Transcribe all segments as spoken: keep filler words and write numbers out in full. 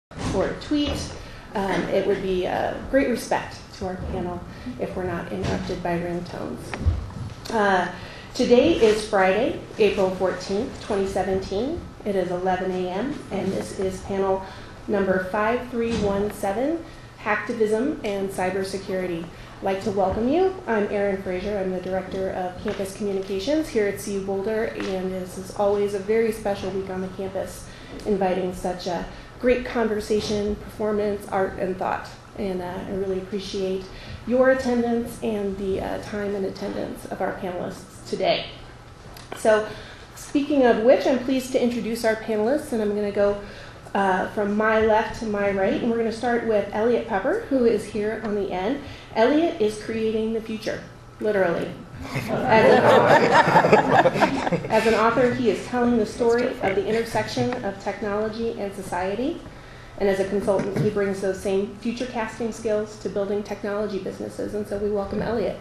or a tweet. Um, it would be a great respect to our panel if we're not interrupted by ringtones. Uh, today is Friday, April fourteenth, twenty seventeen. It is eleven a m and this is panel number five three one seven, Hacktivism and Cybersecurity. I'd like to welcome you. I'm Erin Fraser. I'm the Director of Campus Communications here at C U Boulder, and this is always a very special week on the campus, inviting such a great conversation, performance, art, and thought. And uh, I really appreciate your attendance and the uh, time and attendance of our panelists today. So, speaking of which, I'm pleased to introduce our panelists, and I'm going to go uh, from my left to my right, and we're going to start with Elliot Pepper, who is here on the end. Elliot is creating the future, literally. As an, author, as an author, he is telling the story of the intersection of technology and society. And as a consultant, he brings those same future casting skills to building technology businesses. And so we welcome Elliot.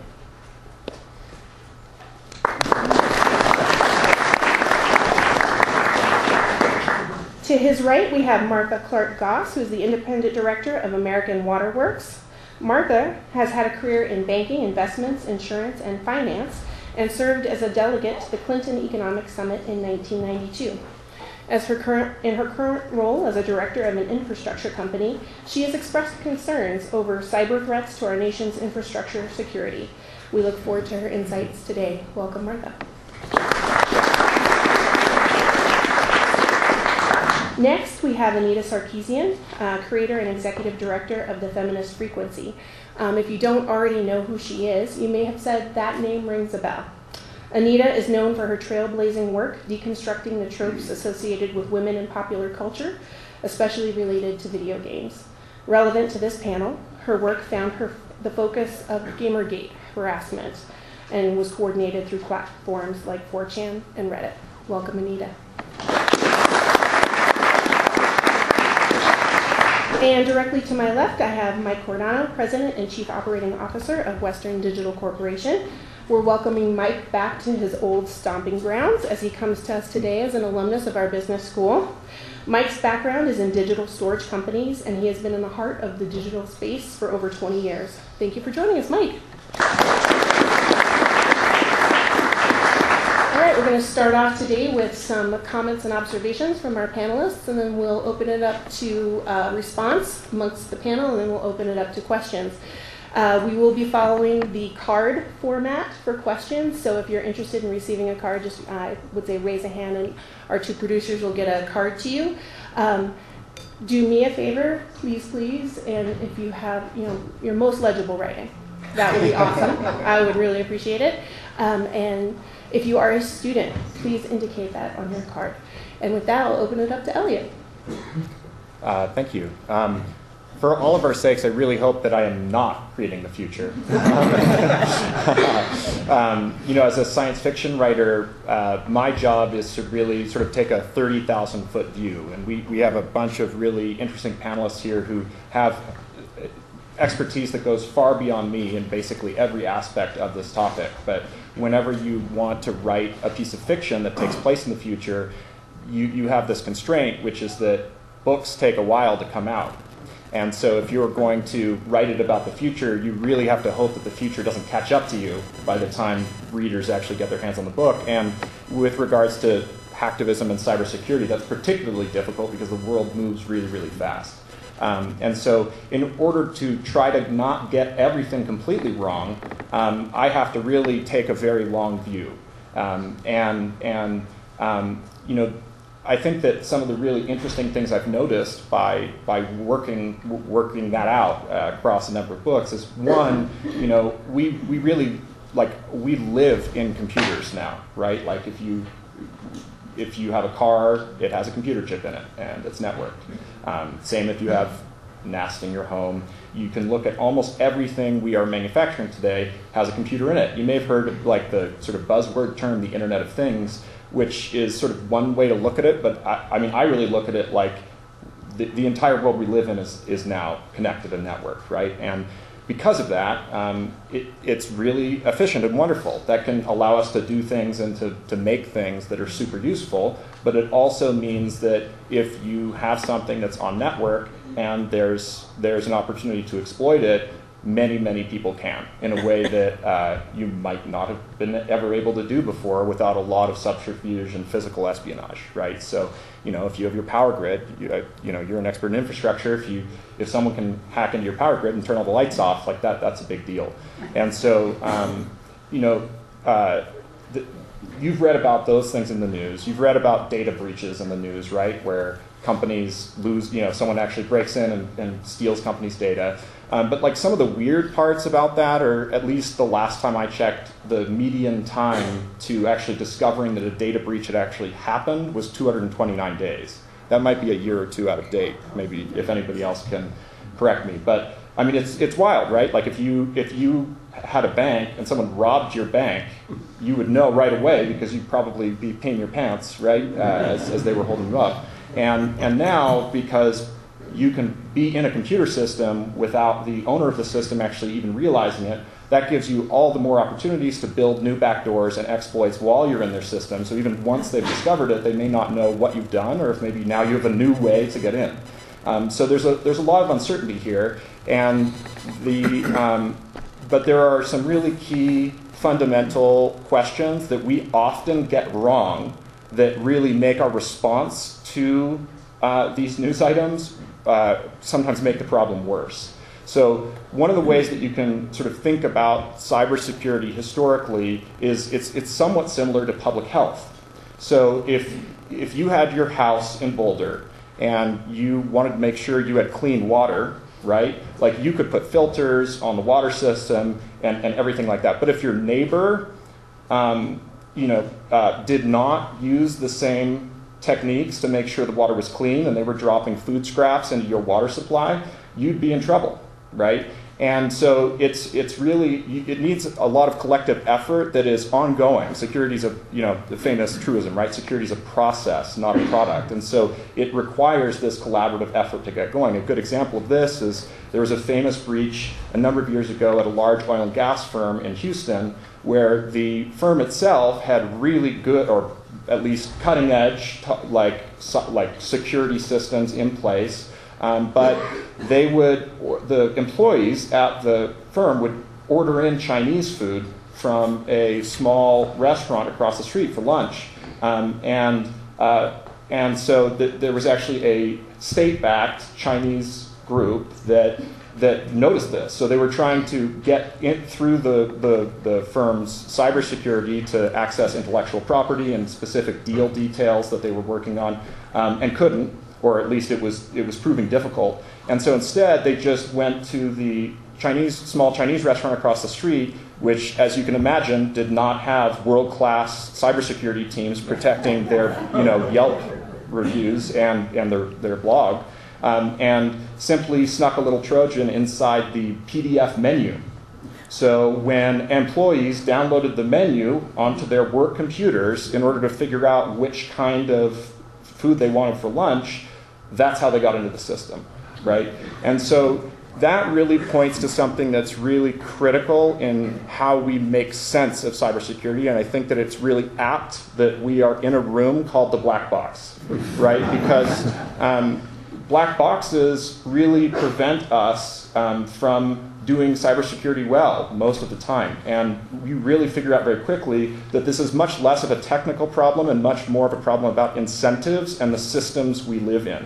To his right, we have Martha Clark Goss, who is the independent director of American Water Works. Martha has had a career in banking, investments, insurance, and finance, and served as a delegate to the Clinton Economic Summit in nineteen ninety-two. As her current, in her current role as a director of an infrastructure company, she has expressed concerns over cyber threats to our nation's infrastructure security. We look forward to her insights today. Welcome, Martha. Next, we have Anita Sarkeesian, uh, creator and executive director of the Feminist Frequency. Um, if you don't already know who she is, you may have said that name rings a bell. Anita is known for her trailblazing work deconstructing the tropes associated with women in popular culture, especially related to video games. Relevant to this panel, her work found her the focus of Gamergate harassment and was coordinated through platforms like four chan and Reddit. Welcome, Anita. And directly to my left, I have Mike Cordano, President and Chief Operating Officer of Western Digital Corporation. We're welcoming Mike back to his old stomping grounds as he comes to us today as an alumnus of our business school. Mike's background is in digital storage companies, and he has been in the heart of the digital space for over twenty years. Thank you for joining us, Mike. All right, we're going to start off today with some comments and observations from our panelists, and then we'll open it up to uh, response amongst the panel, and then we'll open it up to questions. Uh, we will be following the card format for questions, so if you're interested in receiving a card, just uh, I would say raise a hand, and our two producers will get a card to you. Um, do me a favor, please, please, and if you have, you know, your most legible writing, that would be awesome. I would really appreciate it. Um, and if you are a student, please indicate that on your card. And with that, I'll open it up to Elliot. Uh, thank you. Um, for all of our sakes, I really hope that I am not creating the future. um, you know, as a science fiction writer, uh, my job is to really sort of take a thirty thousand foot view. And we, we have a bunch of really interesting panelists here who have expertise that goes far beyond me in basically every aspect of this topic. But whenever you want to write a piece of fiction that takes place in the future, you, you have this constraint, which is that books take a while to come out. And so if you're going to write it about the future, you really have to hope that the future doesn't catch up to you by the time readers actually get their hands on the book. And with regards to hacktivism and cybersecurity, that's particularly difficult because the world moves really, really fast. Um, and so in order to try to not get everything completely wrong, um, I have to really take a very long view. Um, and, and um, you know, I think that some of the really interesting things I've noticed by, by working, working that out uh, across a number of books is, one, you know, we, we really, like, we live in computers now, right? Like, if you, if you have a car, it has a computer chip in it, and it's networked. Um, same if you have N A S in your home. You can look at almost everything we are manufacturing today has a computer in it. You may have heard of, like, the sort of buzzword term, the Internet of Things, which is sort of one way to look at it, but I, I mean, I really look at it like the, the entire world we live in is, is now connected and networked, right? And because of that, um, it, it's really efficient and wonderful. That can allow us to do things and to, to make things that are super useful, but it also means that if you have something that's on network and there's, there's an opportunity to exploit it, many, many people can in a way that uh, you might not have been ever able to do before without a lot of subterfuge and physical espionage, right? So, you know, if you have your power grid, you, uh, you know, you're an expert in infrastructure. If you, if someone can hack into your power grid and turn all the lights off, like that, that's a big deal. And so, um, you know, uh, the, you've read about those things in the news. You've read about data breaches in the news, right? Where companies lose, you know, someone actually breaks in and, and steals companies' data. Um, but like some of the weird parts about that, or at least the last time I checked, the median time to actually discovering that a data breach had actually happened was two hundred twenty-nine days. That might be a year or two out of date, maybe, if anybody else can correct me. But I mean, it's it's wild, right? Like if you if you had a bank and someone robbed your bank, you would know right away because you'd probably be peeing your pants, right, uh, as, as they were holding you up. And and now, because you can be in a computer system without the owner of the system actually even realizing it, that gives you all the more opportunities to build new backdoors and exploits while you're in their system. So even once they've discovered it, they may not know what you've done, or if maybe now you have a new way to get in. Um, so there's a there's a lot of uncertainty here, and the um, but there are some really key fundamental questions that we often get wrong that really make our response to uh, these news items uh, sometimes make the problem worse. So one of the ways that you can sort of think about cybersecurity historically is it's it's somewhat similar to public health. So if if you had your house in Boulder and you wanted to make sure you had clean water, right? Like you could put filters on the water system and, and everything like that. But if your neighbor, um, you know, uh, did not use the same techniques to make sure the water was clean and they were dropping food scraps into your water supply, you'd be in trouble, right? And so it's it's really, it needs a lot of collective effort that is ongoing. Security is a, you know, the famous truism, right? Security is a process, not a product. And so it requires this collaborative effort to get going. A good example of this is there was a famous breach a number of years ago at a large oil and gas firm in Houston where the firm itself had really good, or at least cutting edge, like, like security systems in place. Um, but they would, the employees at the firm would order in Chinese food from a small restaurant across the street for lunch. Um, and, uh, and so th- there was actually a state-backed Chinese group that that noticed this. So they were trying to get in through the, the, the firm's cybersecurity to access intellectual property and specific deal details that they were working on, um, and couldn't, or at least it was it was proving difficult. And so instead, they just went to the Chinese small Chinese restaurant across the street, which, as you can imagine, did not have world-class cybersecurity teams protecting their, you know, Yelp reviews and, and their, their blog, um, and simply snuck a little Trojan inside the P D F menu. So when employees downloaded the menu onto their work computers in order to figure out which kind of food they wanted for lunch, that's how they got into the system, right? And so that really points to something that's really critical in how we make sense of cybersecurity, and I think that it's really apt that we are in a room called the black box, right? Because um, black boxes really prevent us um, from doing cybersecurity well most of the time. And we really figure out very quickly that this is much less of a technical problem and much more of a problem about incentives and the systems we live in.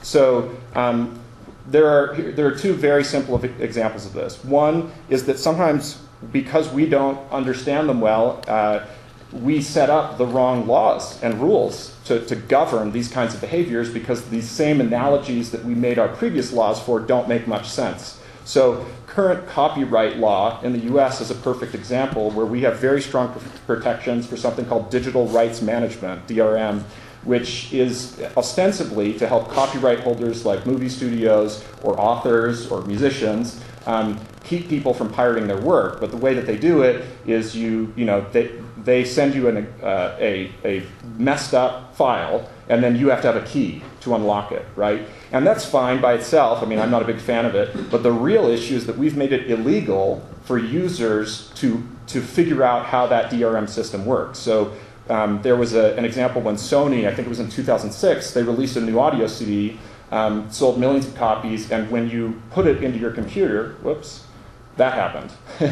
So um, there are there are two very simple examples of this. One is that sometimes, because we don't understand them well, uh, we set up the wrong laws and rules to, to govern these kinds of behaviors, because these same analogies that we made our previous laws for don't make much sense. So current copyright law in the U S is a perfect example where we have very strong protections for something called digital rights management, D R M, which is ostensibly to help copyright holders like movie studios or authors or musicians um, keep people from pirating their work. But the way that they do it is you, you know, they, they send you an, uh, a, a messed up file, and then you have to have a key to unlock it, right? And that's fine by itself. I mean, I'm not a big fan of it. But the real issue is that we've made it illegal for users to, to figure out how that D R M system works. So um, there was a, an example when Sony, I think it was in two thousand six, they released a new audio C D, um, sold millions of copies, and when you put it into your computer, whoops, that happened.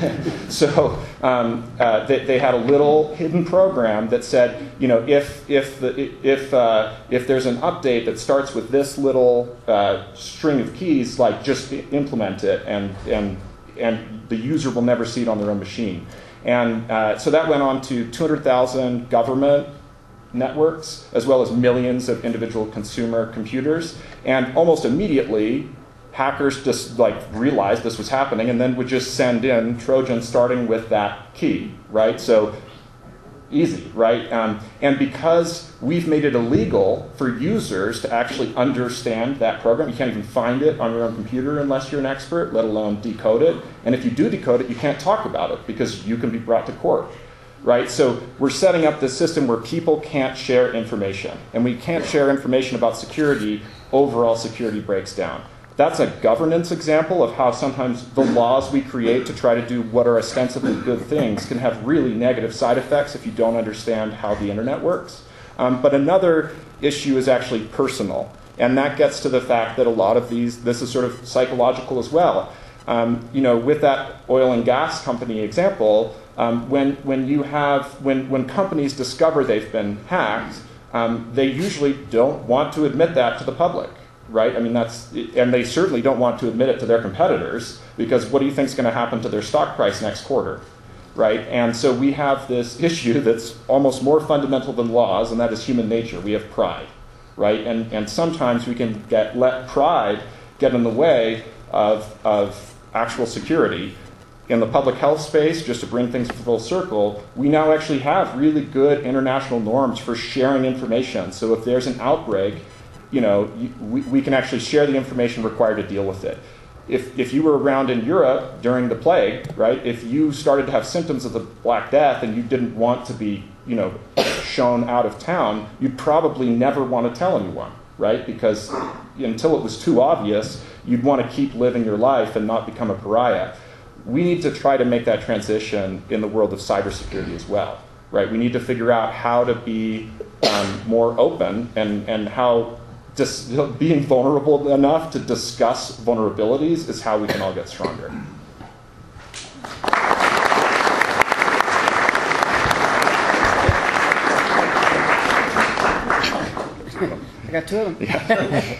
So um, uh, they, they had a little hidden program that said, you know, if if the, if uh, if there's an update that starts with this little uh, string of keys, like just implement it, and and and the user will never see it on their own machine. And uh, so that went on to two hundred thousand government networks, as well as millions of individual consumer computers, and almost immediately, hackers just like realized this was happening and then would just send in Trojans starting with that key, right? So easy, right? Um, and because we've made it illegal for users to actually understand that program, you can't even find it on your own computer unless you're an expert, let alone decode it. And if you do decode it, you can't talk about it because you can be brought to court, right? So we're setting up this system where people can't share information. And we can't share information about security, overall security breaks down. That's a governance example of how sometimes the laws we create to try to do what are ostensibly good things can have really negative side effects if you don't understand how the internet works. Um, but another issue is actually personal. And that gets to the fact that a lot of these, this is sort of psychological as well. Um, you know, with that oil and gas company example, um, when, when you have, when, when companies discover they've been hacked, um, they usually don't want to admit that to the public. Right? I mean, that's, and they certainly don't want to admit it to their competitors, because what do you think is going to happen to their stock price next quarter? Right? And so we have this issue that's almost more fundamental than laws, and that is human nature. We have pride, right? And, and sometimes we can get, let pride get in the way of, of actual security. In the public health space, just to bring things full circle, we now actually have really good international norms for sharing information. So if there's an outbreak, you know, we, we can actually share the information required to deal with it. If, if you were around in Europe during the plague, right, if you started to have symptoms of the Black Death and you didn't want to be, you know, shown out of town, you'd probably never want to tell anyone, right? Because until it was too obvious, you'd want to keep living your life and not become a pariah. We need to try to make that transition in the world of cybersecurity as well, right? We need to figure out how to be um, more open and, and how Just being vulnerable enough to discuss vulnerabilities is how we can all get stronger. I got two of them. Yeah.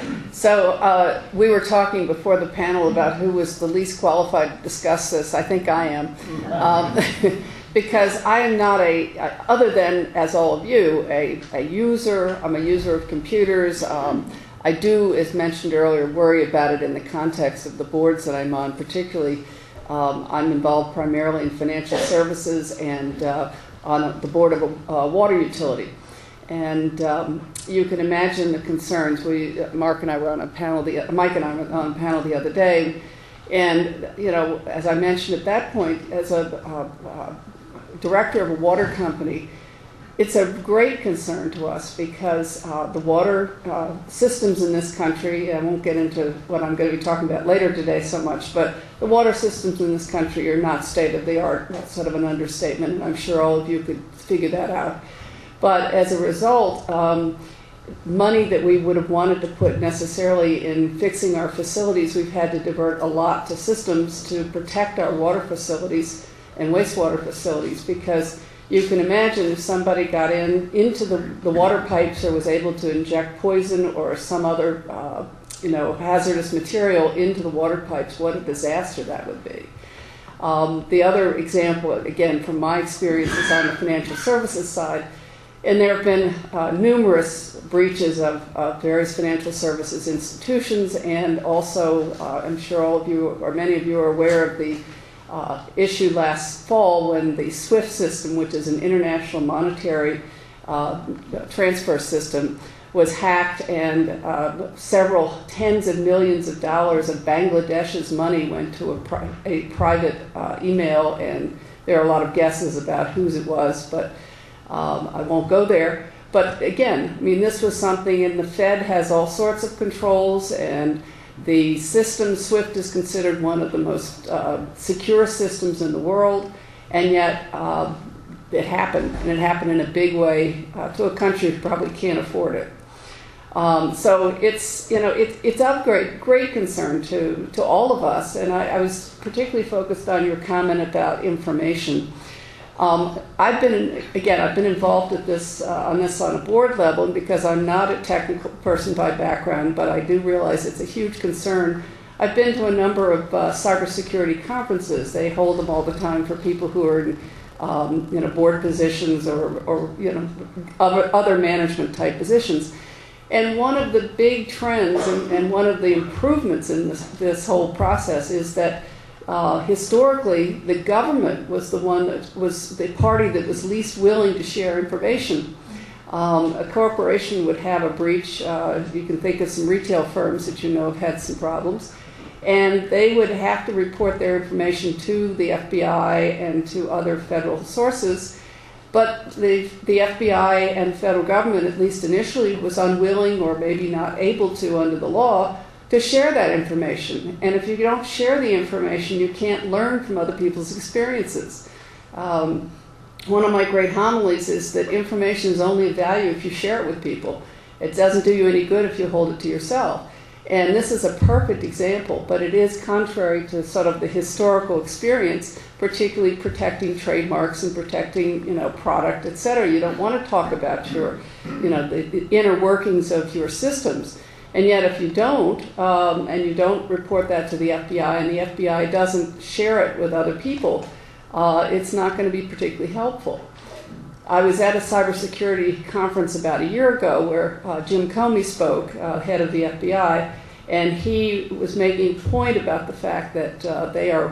So uh, we were talking before the panel about who was the least qualified to discuss this. I think I am. Um, Because I am not a, other than, as all of you, a, a user. I'm a user of computers. Um, I do, as mentioned earlier, worry about it in the context of the boards that I'm on. Particularly, um, I'm involved primarily in financial services and uh, on the board of a uh, water utility. And um, you can imagine the concerns. We, Mark and I were on a panel, the, Mike and I were on a panel the other day. And, you know, as I mentioned at that point, as a uh, uh, director of a water company, it's a great concern to us because uh, the water uh, systems in this country, I won't get into what I'm going to be talking about later today so much, but the water systems in this country are not state-of-the-art. That's sort of an understatement, and I'm sure all of you could figure that out. But as a result, um, money that we would have wanted to put necessarily in fixing our facilities, we've had to divert a lot to systems to protect our water facilities and wastewater facilities, because you can imagine if somebody got in into the, the water pipes or was able to inject poison or some other uh, you know, hazardous material into the water pipes, what a disaster that would be. Um, the other example, again, from my experiences on the financial services side, and there have been uh, numerous breaches of uh, various financial services institutions, and also, uh, I'm sure all of you, or many of you are aware of the Uh, issue last fall when the SWIFT system, which is an international monetary uh, transfer system, was hacked, and uh, several tens of millions of dollars of Bangladesh's money went to a, pri- a private uh, email and there are a lot of guesses about whose it was, but um, I won't go there. But again, I mean, this was something, and the Fed has all sorts of controls, and the system, SWIFT, is considered one of the most uh, secure systems in the world, and yet uh, it happened, and it happened in a big way uh, to a country who probably can't afford it. Um, so it's, you know, it, it's of great, great concern to, to all of us, and I, I was particularly focused on your comment about information. Um, I've been, in, again, I've been involved with this, uh, on this on a board level, and because I'm not a technical person by background, but I do realize it's a huge concern. I've been to a number of uh, cybersecurity conferences. They hold them all the time for people who are in, um, you know, board positions or, or you know, other, other management type positions. And one of the big trends and, and one of the improvements in this, this whole process is that uh, historically the government was the one that was the party that was least willing to share information. Um, a corporation would have a breach. Uh, you can think of some retail firms that you know have had some problems. And they would have to report their information to the F B I and to other federal sources. But the, the F B I and federal government, at least initially, was unwilling or maybe not able to under the law to share that information. And if you don't share the information, you can't learn from other people's experiences. Um, one of my great homilies is that information is only of value if you share it with people. It doesn't do you any good if you hold it to yourself. And this is a perfect example, but it is contrary to sort of the historical experience, particularly protecting trademarks and protecting, you know, product, et cetera. You don't want to talk about your, you know, the, the inner workings of your systems. And yet if you don't, um, and you don't report that to the F B I, and the F B I doesn't share it with other people, uh, it's not going to be particularly helpful. I was at a cybersecurity conference about a year ago where uh, Jim Comey spoke, uh, head of the F B I, and he was making a point about the fact that uh, they are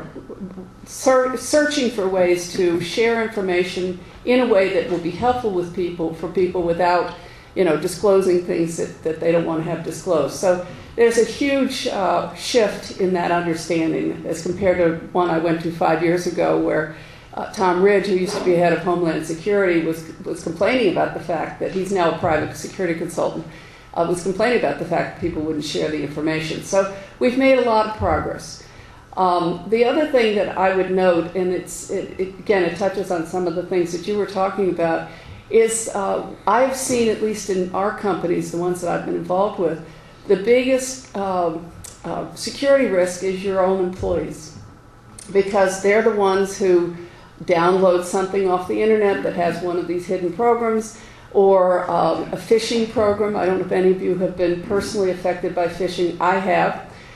ser searching for ways to share information in a way that will be helpful with people, for people without, you know, disclosing things that, that they don't want to have disclosed. So there's a huge uh, shift in that understanding as compared to one I went to five years ago where Uh, Tom Ridge, who used to be head of Homeland Security, was, was complaining about the fact that he's now a private security consultant, uh, was complaining about the fact that people wouldn't share the information. So we've made a lot of progress. Um, the other thing that I would note, and it's, it, it, again, it touches on some of the things that you were talking about, is uh, I've seen, at least in our companies, the ones that I've been involved with, the biggest um, uh, security risk is your own employees, because they're the ones who download something off the internet that has one of these hidden programs, or um, a phishing program. I don't know if any of you have been personally affected by phishing. I have.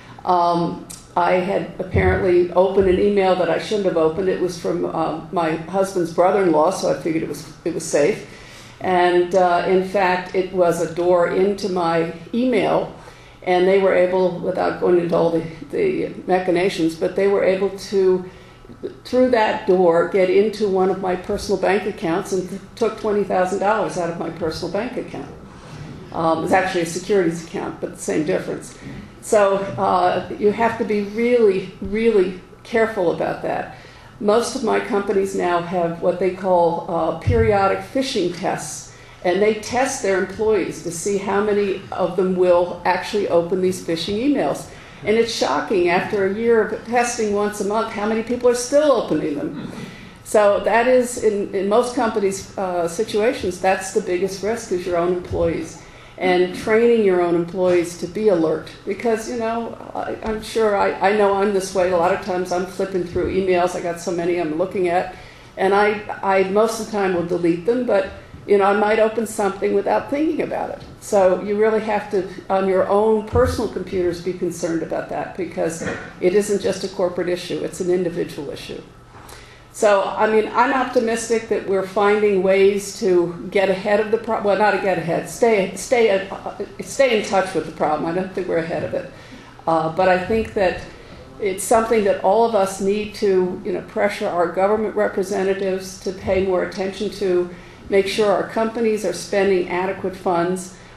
Um, I had apparently opened an email that I shouldn't have opened. It was from uh, my husband's brother-in-law, so I figured it was it was safe. And uh, in fact, it was a door into my email, and they were able, without going into all the, the machinations, but they were able to, through that door, get into one of my personal bank accounts and took twenty thousand dollars out of my personal bank account. Um, it was actually a securities account, but the same difference. So uh, you have to be really, really careful about that. Most of my companies now have what they call uh, periodic phishing tests, and they test their employees to see how many of them will actually open these phishing emails. And it's shocking, after a year of testing once a month, how many people are still opening them. So that is, in, in most companies' uh, situations, that's the biggest risk, is your own employees. And training your own employees to be alert. Because, you know, I, I'm sure, I, I know I'm this way. A lot of times I'm flipping through emails. I got so many I'm looking at. And I, I most of the time will delete them, but you know, I might open something without thinking about it. So you really have to, on your own personal computers, be concerned about that, because it isn't just a corporate issue, it's an individual issue. So, I mean, I'm optimistic that we're finding ways to get ahead of the problem. Well, not to get ahead, stay, stay, uh, stay in touch with the problem. I don't think we're ahead of it. Uh, but I think that it's something that all of us need to, you know, pressure our government representatives to pay more attention to. Make sure our companies are spending adequate funds.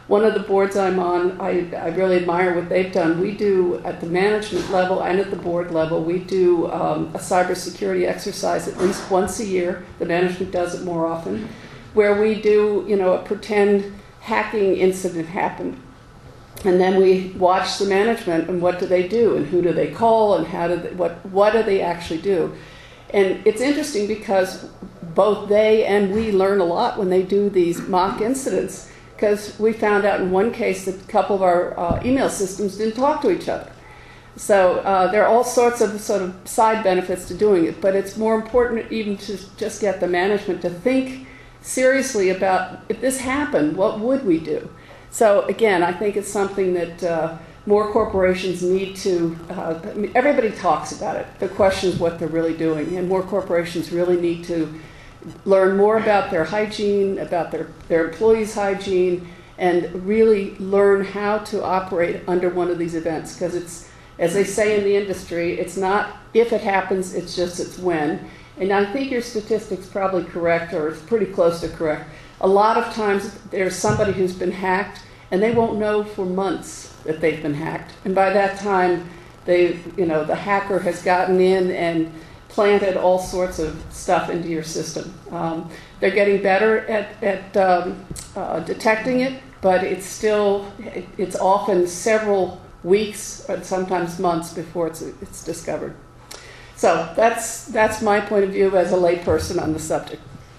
one of the boards I'm on, I, I really admire what they've done. We do, at the management level and at the board level, we do um, a cybersecurity exercise at least once a year. The management does it more often, where we do, you know, a pretend hacking incident happened. And then we watch the management and what do they do and who do they call and how do they, what, what do they actually do. And it's interesting because both they and we learn a lot when they do these mock incidents, because we found out in one case that a couple of our uh, email systems didn't talk to each other. So uh, there are all sorts of sort of side benefits to doing it, but it's more important even to just get the management to think seriously about, if this happened, what would we do? So again, I think it's something that uh, more corporations need to, uh, I mean, everybody talks about it. The question is what they're really doing, and more corporations really need to learn more about their hygiene, about their, their employees' hygiene, and really learn how to operate under one of these events. Because it's, as they say in the industry, it's not if it happens, it's just it's when. And I think your statistic's probably correct, or it's pretty close to correct. A lot of times there's somebody who's been hacked, and they won't know for months that they've been hacked. And by that time, they, you know, the hacker has gotten in and planted all sorts of stuff into your system. Um, they're getting better at, at um, uh, detecting it, but it's still, it, it's often several weeks or sometimes months before it's, it's discovered. So that's, that's my point of view as a layperson on the subject.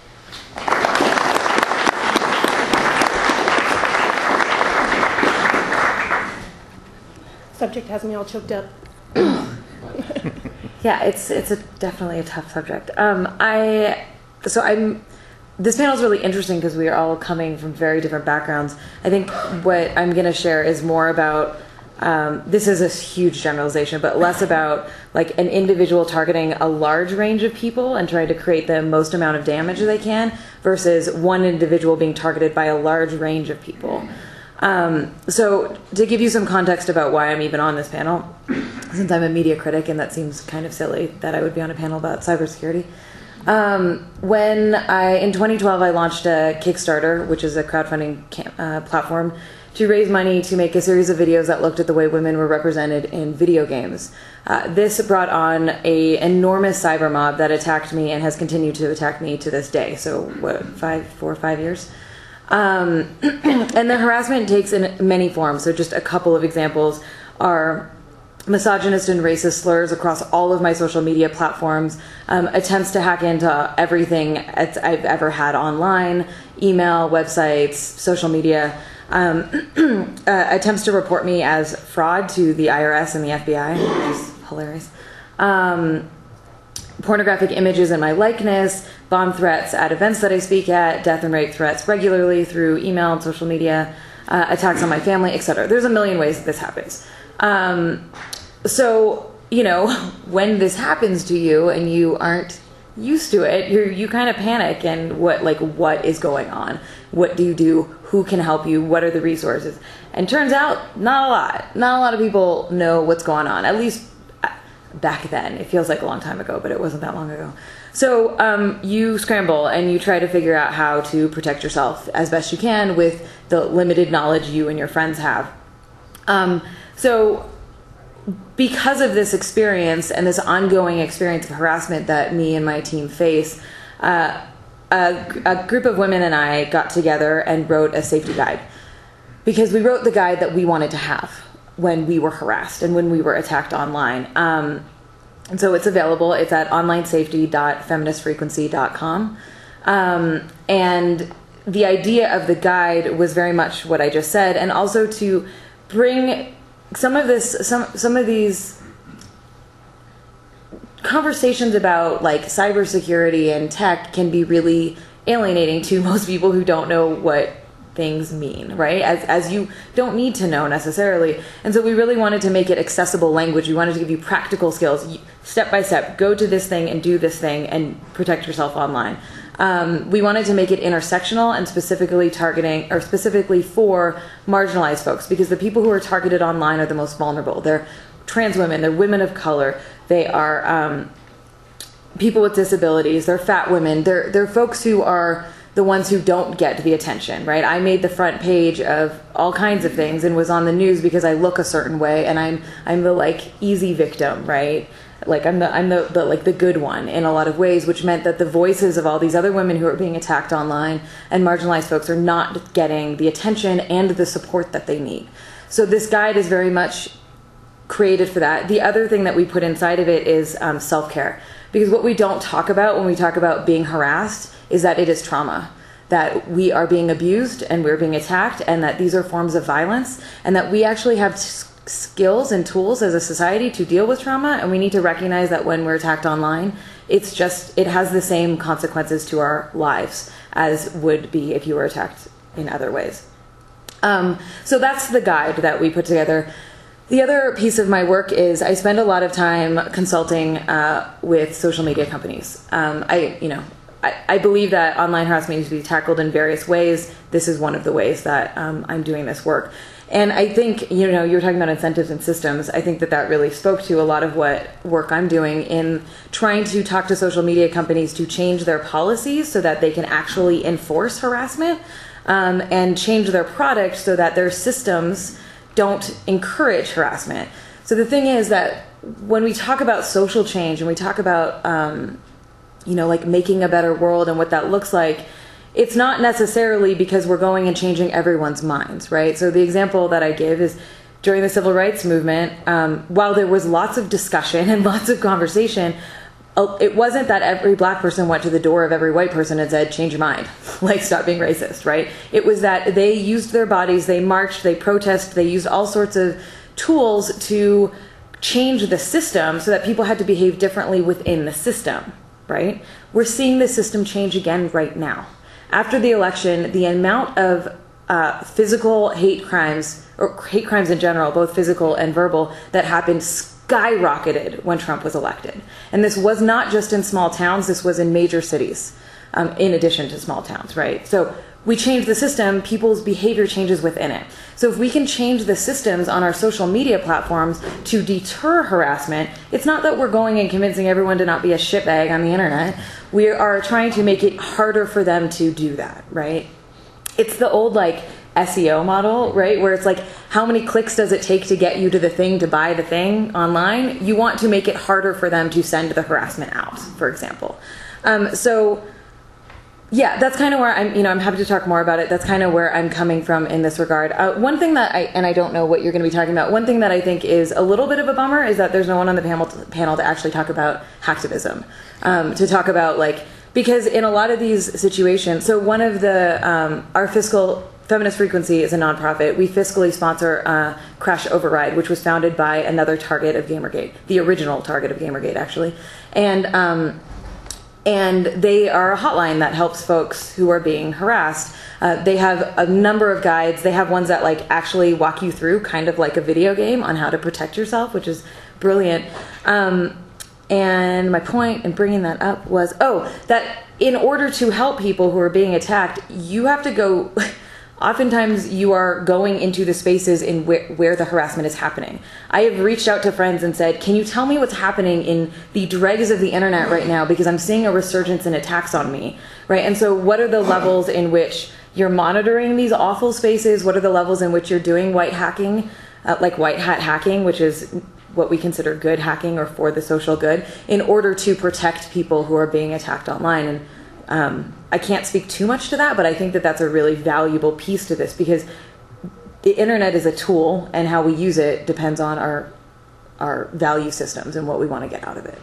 Subject has me all choked up. Yeah, it's it's a, definitely a tough subject. Um, I so I'm. This panel is really interesting because we are all coming from very different backgrounds. I think what I'm going to share is more about. Um, this is a huge generalization, but less about like an individual targeting a large range of people and trying to create the most amount of damage they can, versus one individual being targeted by a large range of people. Um, so to give you some context about why I'm even on this panel, since I'm a media critic and that seems kind of silly that I would be on a panel about cybersecurity. Um, when I, in twenty twelve, I launched a Kickstarter, which is a crowdfunding camp, uh, platform, to raise money to make a series of videos that looked at the way women were represented in video games. Uh, this brought on a enormous cyber mob that attacked me and has continued to attack me to this day. So what, five, four or five years? Um, and the harassment takes in many forms. So just a couple of examples are misogynist and racist slurs across all of my social media platforms, um, attempts to hack into everything I've ever had online, email, websites, social media, um, uh, attempts to report me as fraud to the I R S and the F B I, which is hilarious. Um, pornographic images in my likeness, bomb threats at events that I speak at, death and rape threats regularly through email and social media, uh, attacks on my family, et cetera. There's a million ways that this happens. Um, so, you know, when this happens to you and you aren't used to it, you you kind of panic and what, like, what is going on? What do you do? Who can help you? What are the resources? And turns out, not a lot. Not a lot of people know what's going on, at least back then. It feels like a long time ago, but it wasn't that long ago. So um, you scramble and you try to figure out how to protect yourself as best you can with the limited knowledge you and your friends have. Um, so because of this experience and this ongoing experience of harassment that me and my team face, uh, a, a group of women and I got together and wrote a safety guide, because we wrote the guide that we wanted to have when we were harassed and when we were attacked online. Um, and so it's available. It's at online safety dot feminist frequency dot com. Um, and the idea of the guide was very much what I just said, and also to bring some of this, some some of these conversations about like cybersecurity and tech can be really alienating to most people who don't know what things mean, right? As as you don't need to know necessarily. And so we really wanted to make it accessible language. We wanted to give you practical skills, step by step. Go to this thing and do this thing and protect yourself online. Um, we wanted to make it intersectional and specifically targeting, or specifically for marginalized folks, because the people who are targeted online are the most vulnerable. They're trans women, they're women of color, they are um, people with disabilities, they're fat women, they're, they're folks who are the ones who don't get the attention, right? I made the front page of all kinds of things and was on the news because I look a certain way, and I'm I'm the like easy victim, right? Like I'm the I'm the, the like the good one in a lot of ways, which meant that the voices of all these other women who are being attacked online and marginalized folks are not getting the attention and the support that they need. So this guide is very much created for that. The other thing that we put inside of it is um, self-care, because what we don't talk about when we talk about being harassed is that it is trauma, that we are being abused and we're being attacked, and that these are forms of violence, and that we actually have s- skills and tools as a society to deal with trauma, and we need to recognize that when we're attacked online, it's just, it has the same consequences to our lives as would be if you were attacked in other ways. Um, so that's the guide that we put together. The other piece of my work is I spend a lot of time consulting uh, with social media companies. Um, I, you know, I, I believe that online harassment needs to be tackled in various ways. This is one of the ways that um, I'm doing this work. And I think, you know, you were talking about incentives and systems. I think that that really spoke to a lot of what work I'm doing in trying to talk to social media companies to change their policies so that they can actually enforce harassment, um, and change their product so that their systems don't encourage harassment. So the thing is that when we talk about social change and we talk about, um, you know, like making a better world and what that looks like, it's not necessarily because we're going and changing everyone's minds, right? So the example that I give is during the civil rights movement, um, while there was lots of discussion and lots of conversation, it wasn't that every black person went to the door of every white person and said, change your mind, like stop being racist, right? It was that they used their bodies, they marched, they protested, they used all sorts of tools to change the system so that people had to behave differently within the system, right? We're seeing the system change again right now. After the election, the amount of uh, physical hate crimes, or hate crimes in general, both physical and verbal, that happened skyrocketed when Trump was elected. And this was not just in small towns, this was in major cities, um, in addition to small towns, right? So we change the system, people's behavior changes within it. So if we can change the systems on our social media platforms to deter harassment, it's not that we're going and convincing everyone to not be a shitbag on the internet. We are trying to make it harder for them to do that, right? It's the old like S E O model, right? Where it's like, how many clicks does it take to get you to the thing to buy the thing online? You want to make it harder for them to send the harassment out, for example. Um, so yeah, that's kind of where I'm, you know, I'm happy to talk more about it. That's kind of where I'm coming from in this regard. Uh, one thing that I, and I don't know what you're going to be talking about, one thing that I think is a little bit of a bummer is that there's no one on the panel to, panel to actually talk about hacktivism, um, to talk about like, because in a lot of these situations, so one of the, um, our fiscal, Feminist Frequency is a nonprofit. We fiscally sponsor uh, Crash Override, which was founded by another target of Gamergate, the original target of Gamergate, actually. And um, and they are a hotline that helps folks who are being harassed. Uh, they have a number of guides. They have ones that like actually walk you through, kind of like a video game, on how to protect yourself, which is brilliant. Um, and my point in bringing that up was, oh, that in order to help people who are being attacked, you have to go... Oftentimes you are going into the spaces in where, where the harassment is happening. I have reached out to friends and said, can you tell me what's happening in the dregs of the internet right now? Because I'm seeing a resurgence in attacks on me, right? And so what are the levels in which you're monitoring these awful spaces? What are the levels in which you're doing white hacking, uh, like white hat hacking, which is what we consider good hacking or for the social good, in order to protect people who are being attacked online? And Um, I can't speak too much to that, but I think that that's a really valuable piece to this, because the internet is a tool, and how we use it depends on our our value systems and what we want to get out of it.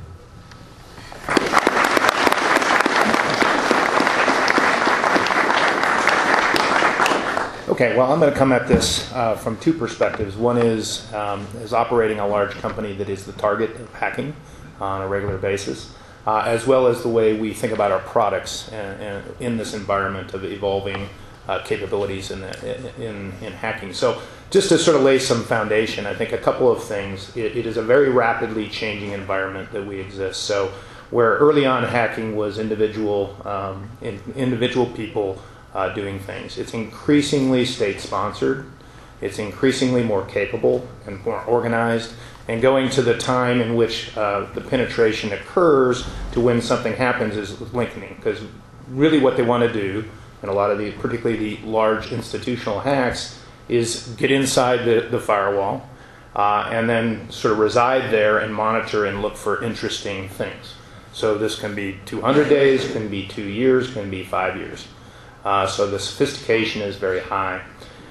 Okay, well, I'm going to come at this uh, from two perspectives. One is um, is operating a large company that is the target of hacking on a regular basis. Uh, as well as the way we think about our products and, and in this environment of evolving uh, capabilities in, the, in, in hacking. So just to sort of lay some foundation, I think a couple of things. It, it is a very rapidly changing environment that we exist. So where early on hacking was individual, um, in, individual people uh, doing things, it's increasingly state-sponsored. It's increasingly more capable and more organized, and going to the time in which uh, the penetration occurs to when something happens is lengthening, because really what they want to do, and a lot of the, particularly the large institutional hacks, is get inside the, the firewall uh, and then sort of reside there and monitor and look for interesting things. So this can be two hundred days, can be two years, can be five years. Uh, so the sophistication is very high.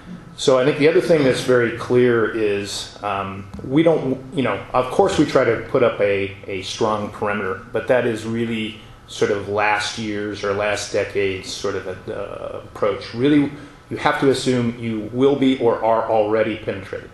So I think the other thing that's very clear is um, we don't, you know, of course we try to put up a, a strong perimeter, but that is really sort of last year's or last decade's sort of a, uh, approach. Really, you have to assume you will be or are already penetrated.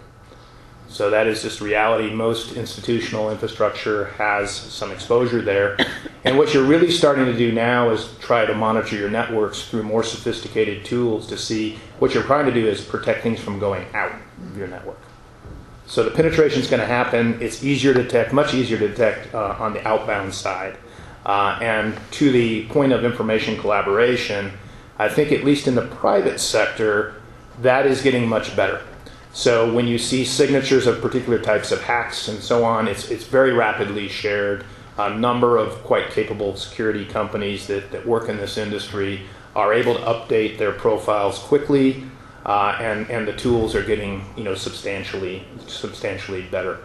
So that is just reality. Most institutional infrastructure has some exposure there. And what you're really starting to do now is try to monitor your networks through more sophisticated tools to see what you're trying to do is protect things from going out of your network. So the penetration is going to happen. It's easier to detect, much easier to detect uh, on the outbound side. Uh, and to the point of information collaboration, I think at least in the private sector, that is getting much better. So when you see signatures of particular types of hacks and so on, it's, it's very rapidly shared. A number of quite capable security companies that, that work in this industry are able to update their profiles quickly, uh, and, and the tools are getting, you know, substantially, substantially better.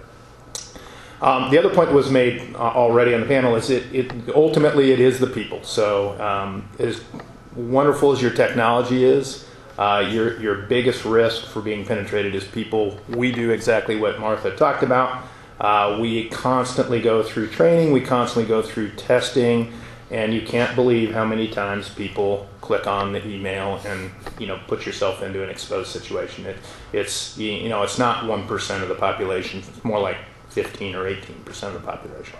Um, the other point that was made uh, already on the panel is it, it ultimately it is the people. So um, as wonderful as your technology is, uh, your, your biggest risk for being penetrated is people. We do exactly what Martha talked about. Uh, we constantly go through training, we constantly go through testing, and you can't believe how many times people click on the email and, you know, put yourself into an exposed situation. It, it's, you know, it's not one percent of the population, it's more like fifteen or eighteen percent of the population.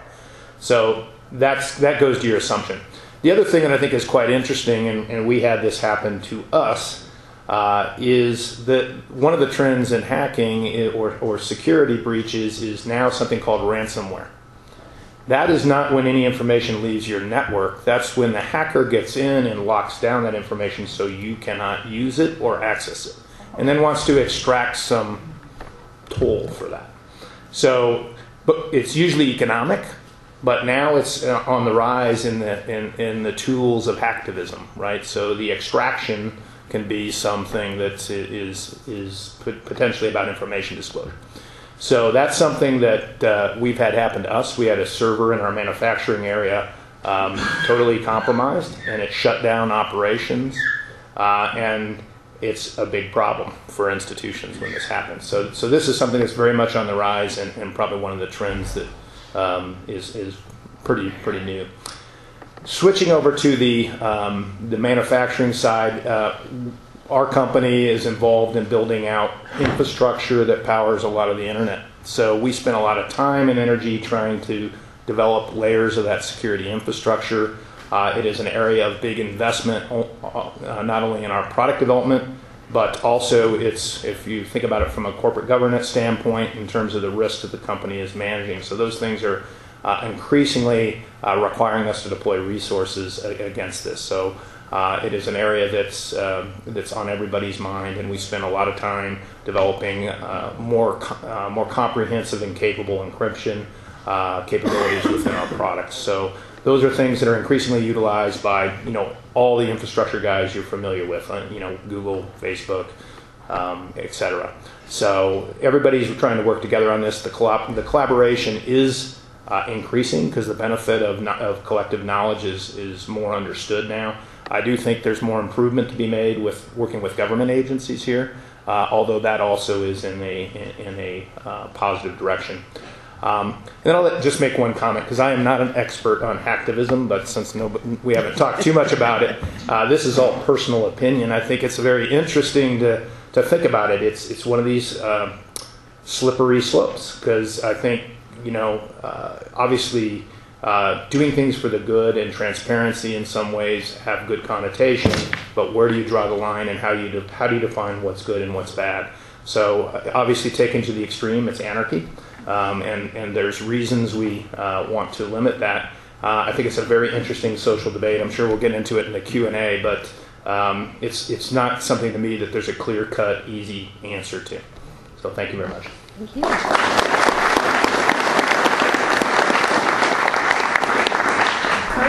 So that's, that goes to your assumption. The other thing that I think is quite interesting, and, and we had this happen to us, Uh, is that one of the trends in hacking or, or security breaches is now something called ransomware. That is not when any information leaves your network. That's when the hacker gets in and locks down that information so you cannot use it or access it, and then wants to extract some toll for that. So, but it's usually economic, but now it's uh, on the rise in the in, in the tools of hacktivism, right? So the extraction can be something that is is potentially about information disclosure. So that's something that uh, we've had happen to us. We had a server in our manufacturing area um, totally compromised, and it shut down operations, uh, and it's a big problem for institutions when this happens. So so this is something that's very much on the rise, and, and probably one of the trends that um, is is pretty pretty new. Switching over to the um, the manufacturing side, uh, our company is involved in building out infrastructure that powers a lot of the internet. So we spend a lot of time and energy trying to develop layers of that security infrastructure. Uh, it is an area of big investment, uh, not only in our product development, but also it's, if you think about it from a corporate governance standpoint, in terms of the risk that the company is managing. So those things are Uh, increasingly uh, requiring us to deploy resources a- against this. So uh, it is an area that's uh, that's on everybody's mind, and we spend a lot of time developing uh, more co- uh, more comprehensive and capable encryption uh, capabilities within our products. So those are things that are increasingly utilized by, you know, all the infrastructure guys you're familiar with, uh, you know, Google, Facebook, um, et cetera. So everybody's trying to work together on this. The collab- the collaboration is Uh, increasing because the benefit of, no, of collective knowledge is, is more understood now. I do think there's more improvement to be made with working with government agencies here, uh, although that also is in a, in a uh, positive direction. Um, and then I'll let, just make one comment, because I am not an expert on hacktivism, but since no, we haven't talked too much about it, uh, this is all personal opinion. I think it's very interesting to, to think about it. It's, it's one of these uh, slippery slopes, because I think, you know, uh, obviously uh, doing things for the good and transparency in some ways have good connotation, but where do you draw the line, and how do you de- how do you define what's good and what's bad? So uh, obviously taken to the extreme, it's anarchy, um, and, and there's reasons we uh, want to limit that. Uh, I think it's a very interesting social debate. I'm sure we'll get into it in the Q and A, but um, it's, it's not something to me that there's a clear-cut, easy answer to. So thank you very much. Thank you. All right, before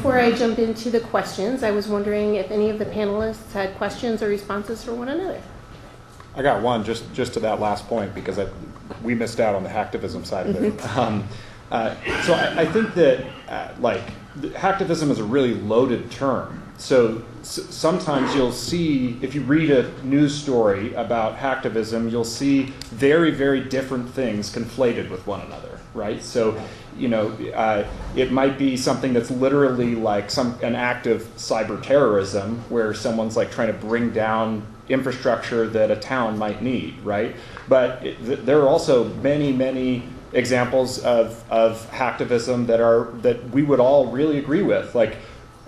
before I jump into the questions, I was wondering if any of the panelists had questions or responses for one another. I got one just, just to that last point because I, we missed out on the hacktivism side of it. Um, uh, so I, I think that uh, like hacktivism is a really loaded term. So s- sometimes you'll see, if you read a news story about hacktivism, you'll see very, very different things conflated with one another, right? So, you know, uh, it might be something that's literally like some an act of cyber terrorism where someone's like trying to bring down infrastructure that a town might need, right? But it, th- there are also many, many examples of, of hacktivism that are that we would all really agree with. Like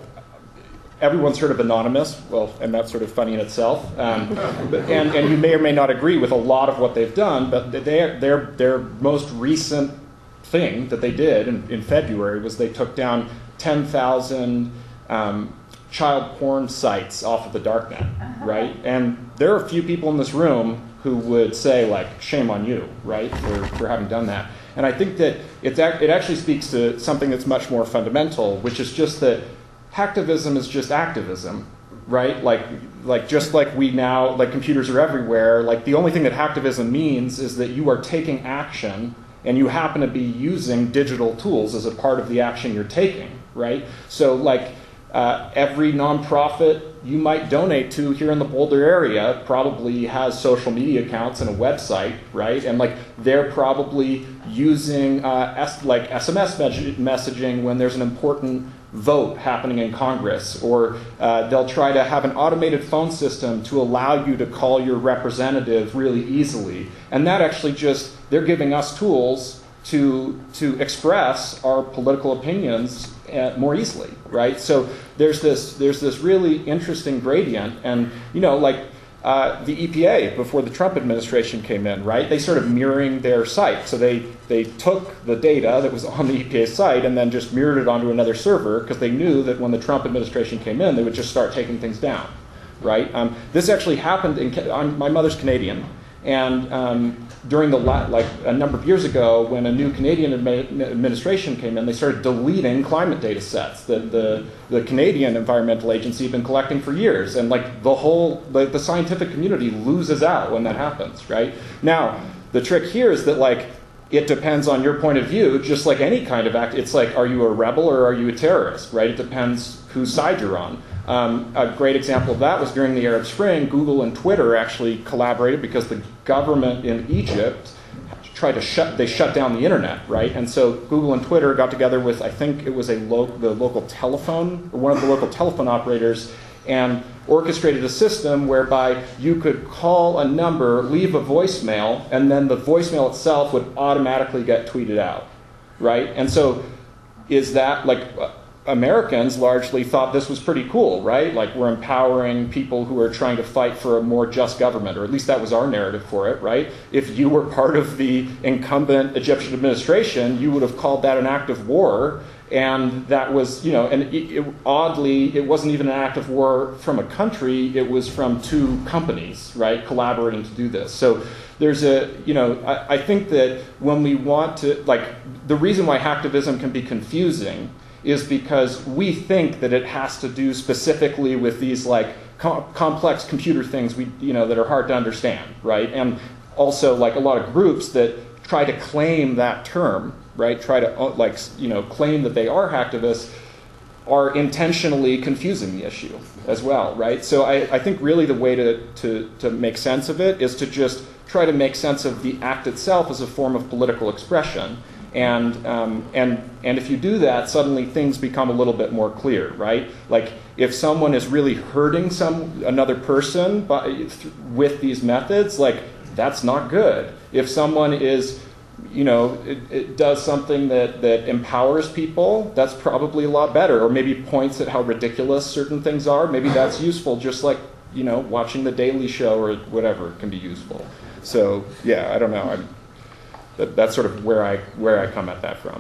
everyone's heard of Anonymous, well, and that's sort of funny in itself. Um, but, and, and you may or may not agree with a lot of what they've done, but they, their their most recent thing that they did in, in February was they took down ten thousand um, child porn sites off of the darknet, uh-huh. right? And there are a few people in this room who would say, like, shame on you, right, for, for having done that. And I think that it's, it actually speaks to something that's much more fundamental, which is just that hacktivism is just activism, right? Like, like just like we now, like computers are everywhere, like the only thing that hacktivism means is that you are taking action and you happen to be using digital tools as a part of the action you're taking, right? So like uh, every nonprofit you might donate to here in the Boulder area probably has social media accounts and a website, right? And like they're probably using uh, S- like S M S me- messaging when there's an important vote happening in Congress, or uh, they'll try to have an automated phone system to allow you to call your representative really easily. And that actually just, they're giving us tools to to express our political opinions uh, more easily, right? So there's this there's this really interesting gradient, and you know, like uh, the E P A before the Trump administration came in, right? They started mirroring their site, so they they took the data that was on the E P A site and then just mirrored it onto another server because they knew that when the Trump administration came in, they would just start taking things down, right? Um, this actually happened in I'm, my mother's Canadian, and um, during the la- like a number of years ago, when a new Canadian admi- administration came in, they started deleting climate data sets that the the Canadian Environmental Agency had been collecting for years, and like the whole the, the scientific community loses out when that happens, right? Now, the trick here is that like it depends on your point of view, just like any kind of act. It's like, are you a rebel or are you a terrorist, right? It depends whose side you're on. Um, a great example of that was during the Arab Spring. Google and Twitter actually collaborated because the government in Egypt tried to shut, they shut down the internet, right? And so Google and Twitter got together with, I think it was a lo- the local telephone, or one of the local telephone operators, and orchestrated a system whereby you could call a number, leave a voicemail, and then the voicemail itself would automatically get tweeted out, right? And so is that like... Americans largely thought this was pretty cool, right? Like we're empowering people who are trying to fight for a more just government, or at least that was our narrative for it, right? If you were part of the incumbent Egyptian administration, you would have called that an act of war, and that was, you know, and it, it, oddly, it wasn't even an act of war from a country, it was from two companies, right, collaborating to do this. So there's a, you know, I, I think that when we want to, like, the reason why hacktivism can be confusing is because we think that it has to do specifically with these like com- complex computer things we you know that are hard to understand, right? And also like a lot of groups that try to claim that term, right? Try to like you know claim that they are hacktivists are intentionally confusing the issue as well, right? So I, I think really the way to, to to make sense of it is to just try to make sense of the act itself as a form of political expression. And um, and and if you do that, suddenly things become a little bit more clear, right? Like if someone is really hurting some another person by, th- with these methods, like that's not good. If someone is, you know, it, it does something that that empowers people, that's probably a lot better. Or maybe points at how ridiculous certain things are. Maybe that's useful. Just like you know, watching The Daily Show or whatever can be useful. So yeah, I don't know. I'm, That, that's sort of where I where I come at that from.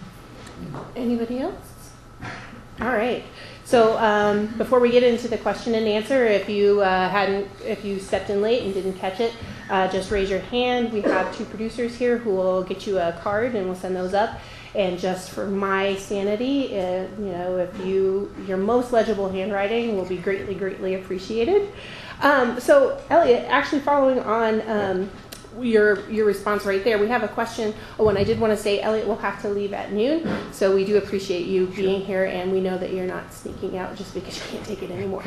Anybody else? All right. So um, before we get into the question and answer, if you uh, hadn't, if you stepped in late and didn't catch it, uh, just raise your hand. We have two producers here who will get you a card and we'll send those up. And just for my sanity, uh, you know, if you your most legible handwriting will be greatly, greatly appreciated. Um, so, Elliot, actually following on um, your your response right there, we have a question. Oh, and I did want to say, Elliot will have to leave at noon, so we do appreciate you being here, and we know that you're not sneaking out just because you can't take it anymore.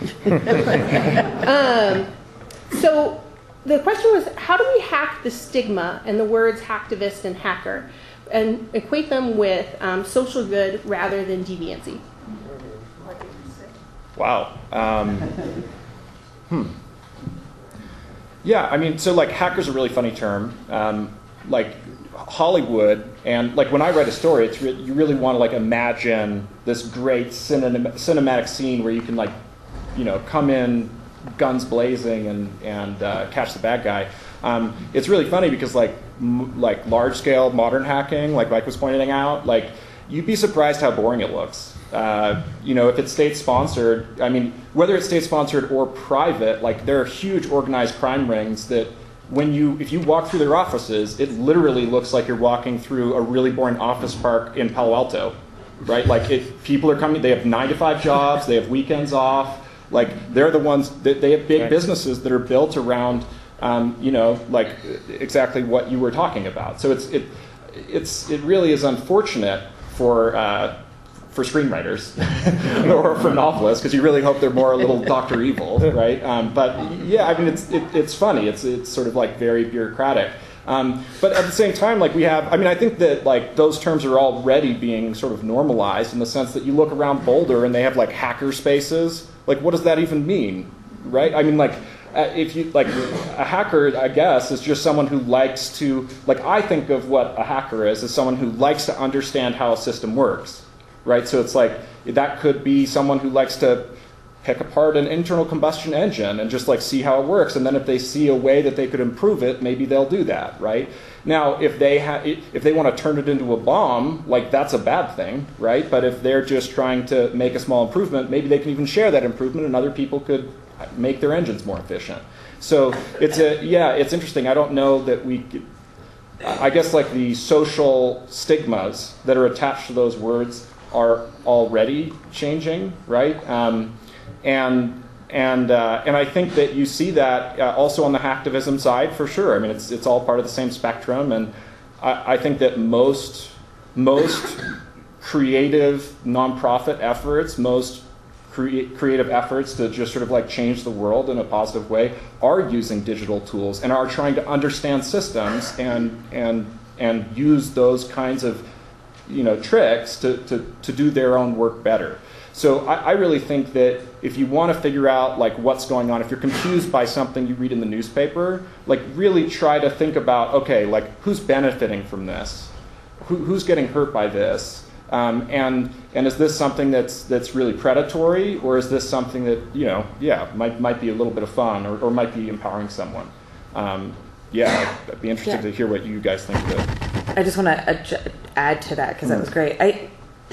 um, so, the question was, how do we hack the stigma and the words hacktivist and hacker, and equate them with um, social good rather than deviancy? Wow. Um, hmm. Yeah, I mean, so like hacker's a really funny term. Um, like Hollywood, and like when I write a story, it's re- you really want to like imagine this great cinem- cinematic scene where you can like, you know, come in guns blazing and and uh, catch the bad guy. Um, it's really funny because like m- like large scale modern hacking, like Mike was pointing out, like you'd be surprised how boring it looks. Uh, you know, if it's state sponsored, I mean, whether it's state sponsored or private, like there are huge organized crime rings that when you, if you walk through their offices, it literally looks like you're walking through a really boring office park in Palo Alto, right? Like if people are coming, they have nine to five jobs, they have weekends off, like they're the ones that they have big Right. businesses that are built around, um, you know, like exactly what you were talking about. So it's, it, it's, it really is unfortunate for, uh, for screenwriters or for novelists, because you really hope they're more a little Doctor Evil, right? Um, but yeah, I mean, it's it, it's funny. It's it's sort of like very bureaucratic. Um, but at the same time, like we have, I mean, I think that like those terms are already being sort of normalized in the sense that you look around Boulder and they have like hacker spaces. Like, what does that even mean, right? I mean, like. Uh, if you like a hacker, I guess, is just someone who likes to, like I think of what a hacker is, is someone who likes to understand how a system works, right? So it's like, that could be someone who likes to pick apart an internal combustion engine and just like see how it works. And then if they see a way that they could improve it, maybe they'll do that, right? Now, if they ha- if they want to turn it into a bomb, like that's a bad thing, right? But if they're just trying to make a small improvement, maybe they can even share that improvement and other people could make their engines more efficient. So it's a, yeah, it's interesting. I don't know that we, I guess like the social stigmas that are attached to those words are already changing, right? Um, and and uh, and I think that you see that uh, also on the hacktivism side for sure. I mean, it's it's all part of the same spectrum, and I, I think that most most creative nonprofit efforts, most cre- creative efforts to just sort of like change the world in a positive way are using digital tools and are trying to understand systems and and and use those kinds of you know tricks to to to do their own work better. So I, I really think that if you want to figure out like what's going on, if you're confused by something you read in the newspaper, like really try to think about, okay, like who's benefiting from this? Who, who's getting hurt by this? Um, and and is this something that's that's really predatory, or is this something that you know, yeah, might might be a little bit of fun, or, or might be empowering someone? Um, yeah, I'd, I'd be interested Yeah. to hear what you guys think of it. I just want to adj- add to that because that was great. I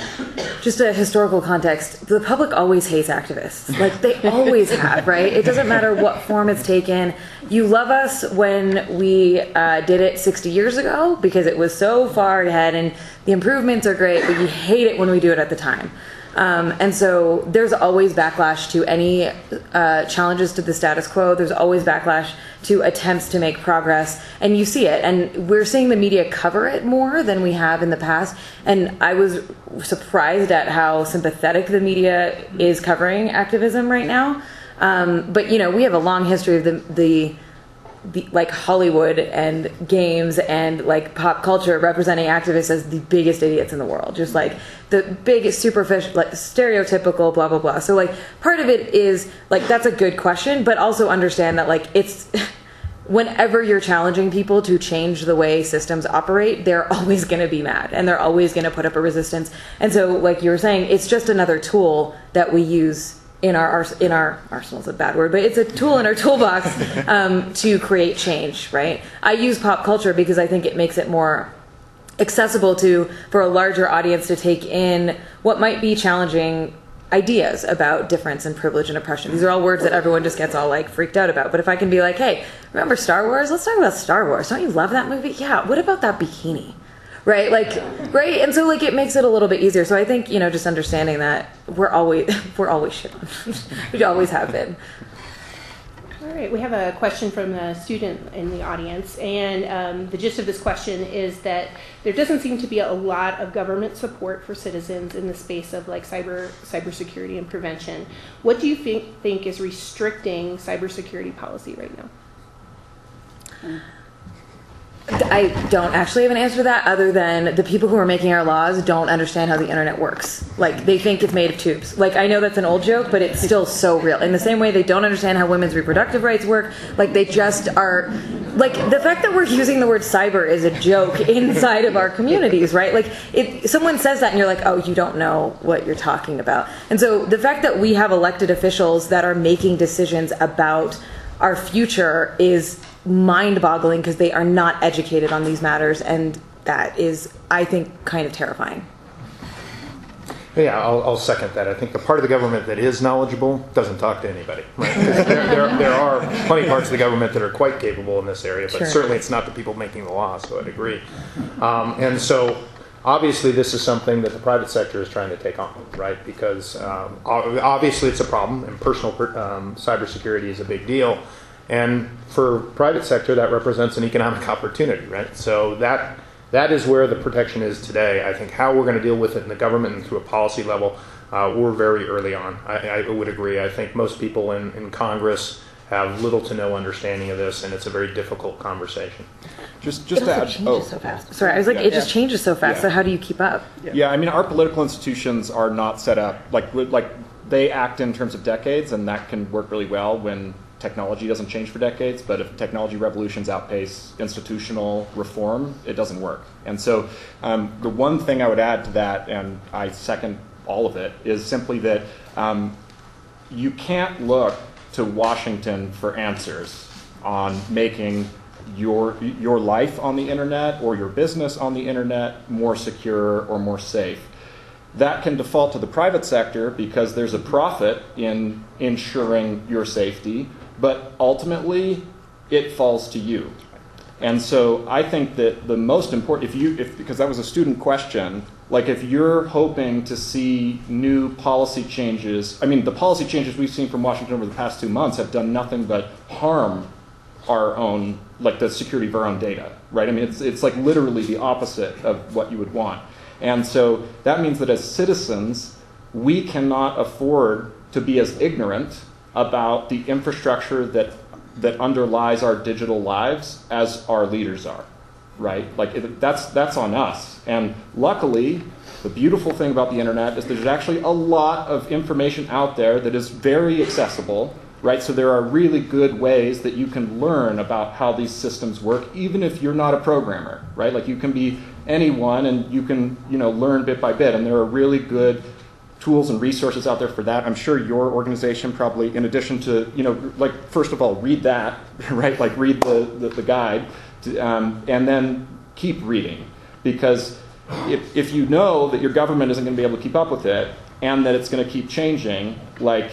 just a historical context. The public always hates activists. Like they always have, right? It doesn't matter what form it's taken. You love us when we uh, did it sixty years ago because it was so far ahead and the improvements are great, but you hate it when we do it at the time. Um, and so there's always backlash to any uh, challenges to the status quo. There's always backlash to attempts to make progress. And you see it. And we're seeing the media cover it more than we have in the past. And I was surprised at how sympathetic the media is covering activism right now. Um, but, you know, we have a long history of the... the The, like Hollywood and games and like pop culture representing activists as the biggest idiots in the world, just like the biggest superficial, like stereotypical, blah blah blah. So like part of it is like that's a good question, but also understand that like it's whenever you're challenging people to change the way systems operate, they're always going to be mad and they're always going to put up a resistance. And so like you were saying, it's just another tool that we use in our ars- in our arsenal is a bad word, but it's a tool in our toolbox um, to create change, right? I use pop culture because I think it makes it more accessible to for a larger audience to take in what might be challenging ideas about difference and privilege and oppression. These are all words that everyone just gets all like freaked out about. But if I can be like, hey, remember Star Wars? Let's talk about Star Wars. Don't you love that movie? Yeah. What about that bikini? Right? Like, right? And so like it makes it a little bit easier. So I think, you know, just understanding that we're always, we're always shit on. We always have been. All right, we have a question from a student in the audience, and um, the gist of this question is that there doesn't seem to be a lot of government support for citizens in the space of like cyber cybersecurity and prevention. What do you think, think is restricting cybersecurity policy right now? I don't actually have an answer to that other than the people who are making our laws don't understand how the internet works. Like, they think it's made of tubes. Like, I know that's an old joke, but it's still so real. In the same way they don't understand how women's reproductive rights work. Like, they just are... Like, the fact that we're using the word cyber is a joke inside of our communities, right? Like, if someone says that and you're like, oh, you don't know what you're talking about. And so the fact that we have elected officials that are making decisions about our future is mind-boggling because they are not educated on these matters, and that is, I think, kind of terrifying. Yeah, I'll, I'll second that. I think the part of the government that is knowledgeable doesn't talk to anybody. Right? there, there, there are plenty of parts of the government that are quite capable in this area, but sure. certainly it's not the people making the law, so I'd agree. Um, and so obviously this is something that the private sector is trying to take on, right? Because um, obviously it's a problem, and personal um, cybersecurity is a big deal. And for private sector, that represents an economic opportunity, right? So that that is where the protection is today. I think how we're going to deal with it in the government and through a policy level, uh, we're very early on. I, I would agree. I think most people in, in Congress have little to no understanding of this, and it's a very difficult conversation. Just, just It to also add, changes oh, so fast. Sorry, I was like, Yeah. it just Yeah. changes so fast. Yeah. So how do you keep up? Yeah, I mean, our political institutions are not set up like like they act in terms of decades, and that can work really well when technology doesn't change for decades. But if technology revolutions outpace institutional reform, it doesn't work. And so, um, the one thing I would add to that, and I second all of it, is simply that um, you can't look to Washington for answers on making your your life on the internet or your business on the internet more secure or more safe. That can default to the private sector because there's a profit in ensuring your safety, but ultimately it falls to you. And so I think that the most important, if you, if because that was a student question, like if you're hoping to see new policy changes, I mean the policy changes we've seen from Washington over the past two months have done nothing but harm our own, like the security of our own data, right? I mean it's it's like literally the opposite of what you would want. And so that means that as citizens, we cannot afford to be as ignorant about the infrastructure that that underlies our digital lives as our leaders are, right? Like it, that's that's on us. And luckily, the beautiful thing about the internet is that there's actually a lot of information out there that is very accessible, right? So there are really good ways that you can learn about how these systems work, even if you're not a programmer, right? Like you can be anyone and you can, you know, learn bit by bit. And there are really good tools and resources out there for that. I'm sure your organization probably, in addition to, you know, like, first of all, read that, right? Like read the, the, the guide, to, um, and then keep reading. Because if, if you know that your government isn't going to be able to keep up with it, and that it's going to keep changing, like,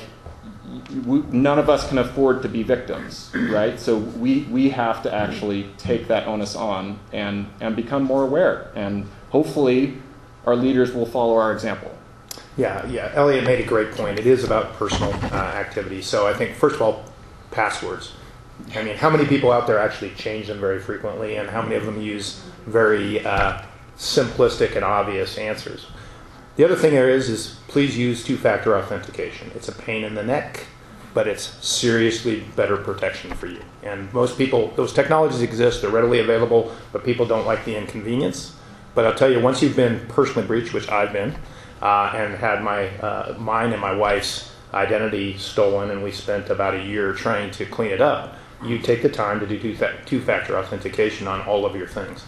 we, none of us can afford to be victims, right? So we, we have to actually take that onus on and, and become more aware. And hopefully our leaders will follow our example. Yeah, yeah. Elliot made a great point. It is about personal uh, activity. So I think, first of all, passwords. I mean, how many people out there actually change them very frequently, and how many of them use very uh, simplistic and obvious answers? The other thing there is, is please use two-factor authentication. It's a pain in the neck, but it's seriously better protection for you. And most people, those technologies exist, they're readily available, but people don't like the inconvenience. But I'll tell you, once you've been personally breached, which I've been, Uh, and had my uh, mine and my wife's identity stolen, and we spent about a year trying to clean it up. You take the time to do two-factor authentication on all of your things.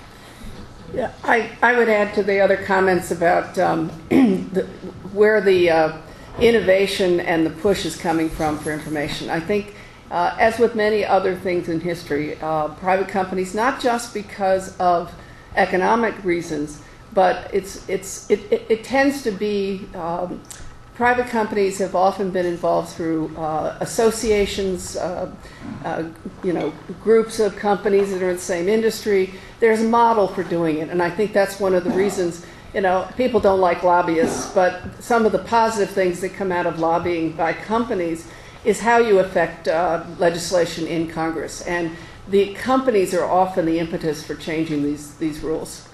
Yeah, I, I would add to the other comments about um, the, where the uh, innovation and the push is coming from for information. I think, uh, as with many other things in history, uh, private companies, not just because of economic reasons, but it's it's it, it, it tends to be um, private companies have often been involved through uh, associations, uh, uh, you know, groups of companies that are in the same industry. There's a model for doing it, and I think that's one of the reasons, you know, people don't like lobbyists, but some of the positive things that come out of lobbying by companies is how you affect uh, legislation in Congress. And the companies are often the impetus for changing these, these rules.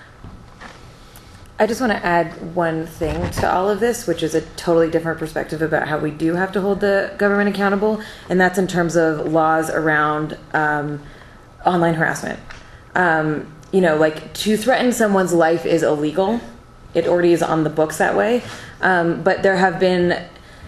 I just want to add one thing to all of this, which is a totally different perspective about how we do have to hold the government accountable, and that's in terms of laws around um, online harassment. Um, you know, like, to threaten someone's life is illegal. It already is on the books that way. Um, but there have been,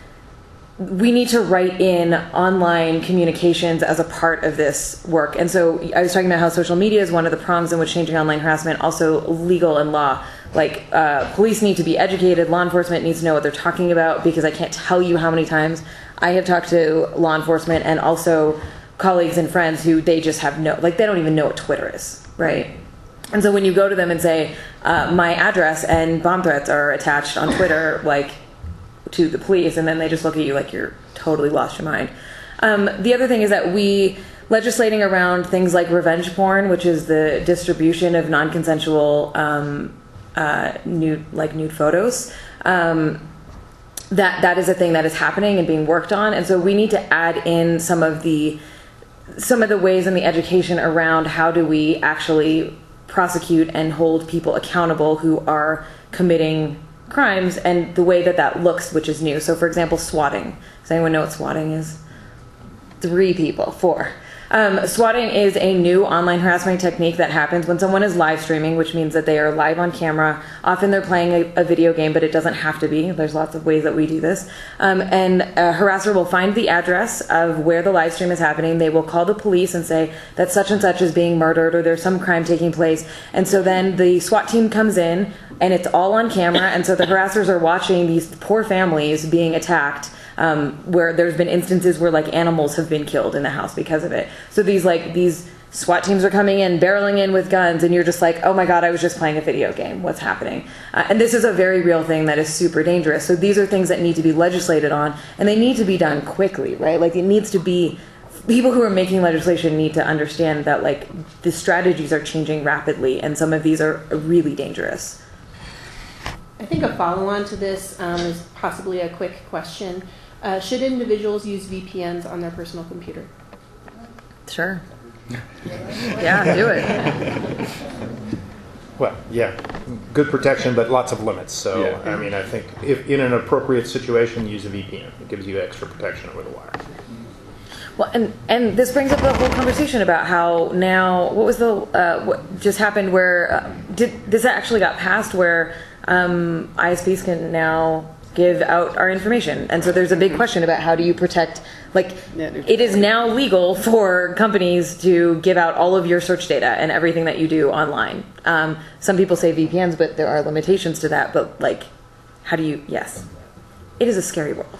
we need to write in online communications as a part of this work. And so I was talking about how social media is one of the prongs in which changing online harassment, also legal and law. Like, uh, police need to be educated, law enforcement needs to know what they're talking about, because I can't tell you how many times I have talked to law enforcement and also colleagues and friends who they just have no, like, they don't even know what Twitter is, right? And so when you go to them and say, uh, my address and bomb threats are attached on Twitter, like, to the police, and then they just look at you like you're totally lost your mind. Um, the other thing is that we, legislating around things like revenge porn, which is the distribution of non-consensual um, uh, nude, like nude photos, um, that that is a thing that is happening and being worked on. And so we need to add in some of the some of the ways in the education around how do we actually prosecute and hold people accountable who are committing crimes, and the way that that looks, which is new. So, for example, swatting. Does anyone know what swatting is? Three people, four. Um, swatting is a new online harassment technique that happens when someone is live streaming, which means that they are live on camera. Often they're playing a, a video game, but it doesn't have to be. There's lots of ways that we do this. Um, and a harasser will find the address of where the live stream is happening. They will call the police and say that such and such is being murdered, or there's some crime taking place. And so then the SWAT team comes in, and it's all on camera. And so the harassers are watching these poor families being attacked, um, where there's been instances where, like, animals have been killed in the house because of it. So these, like, these SWAT teams are coming in, barreling in with guns, and you're just like, oh my God, I was just playing a video game. What's happening? Uh, and this is a very real thing that is super dangerous. So these are things that need to be legislated on, and they need to be done quickly, right? Like, it needs to be, people who are making legislation need to understand that, like, the strategies are changing rapidly, and some of these are really dangerous. I think a follow-on to this um, is possibly a quick question. Uh, should individuals use V P Ns on their personal computer? Sure. Yeah, do it. Well, yeah, good protection, but lots of limits. So, Yeah. I mean, I think if in an appropriate situation, use a V P N. It gives you extra protection over the wire. Well, and and this brings up the whole conversation about how now, what was the uh, what just happened where uh, did this actually got passed where um, I S Ps can now give out our information, and so there's a big question about how do you protect, like, it is now legal for companies to give out all of your search data and everything that you do online. Um, some people say V P Ns, but there are limitations to that. But, like, how do you? Yes, it is a scary world.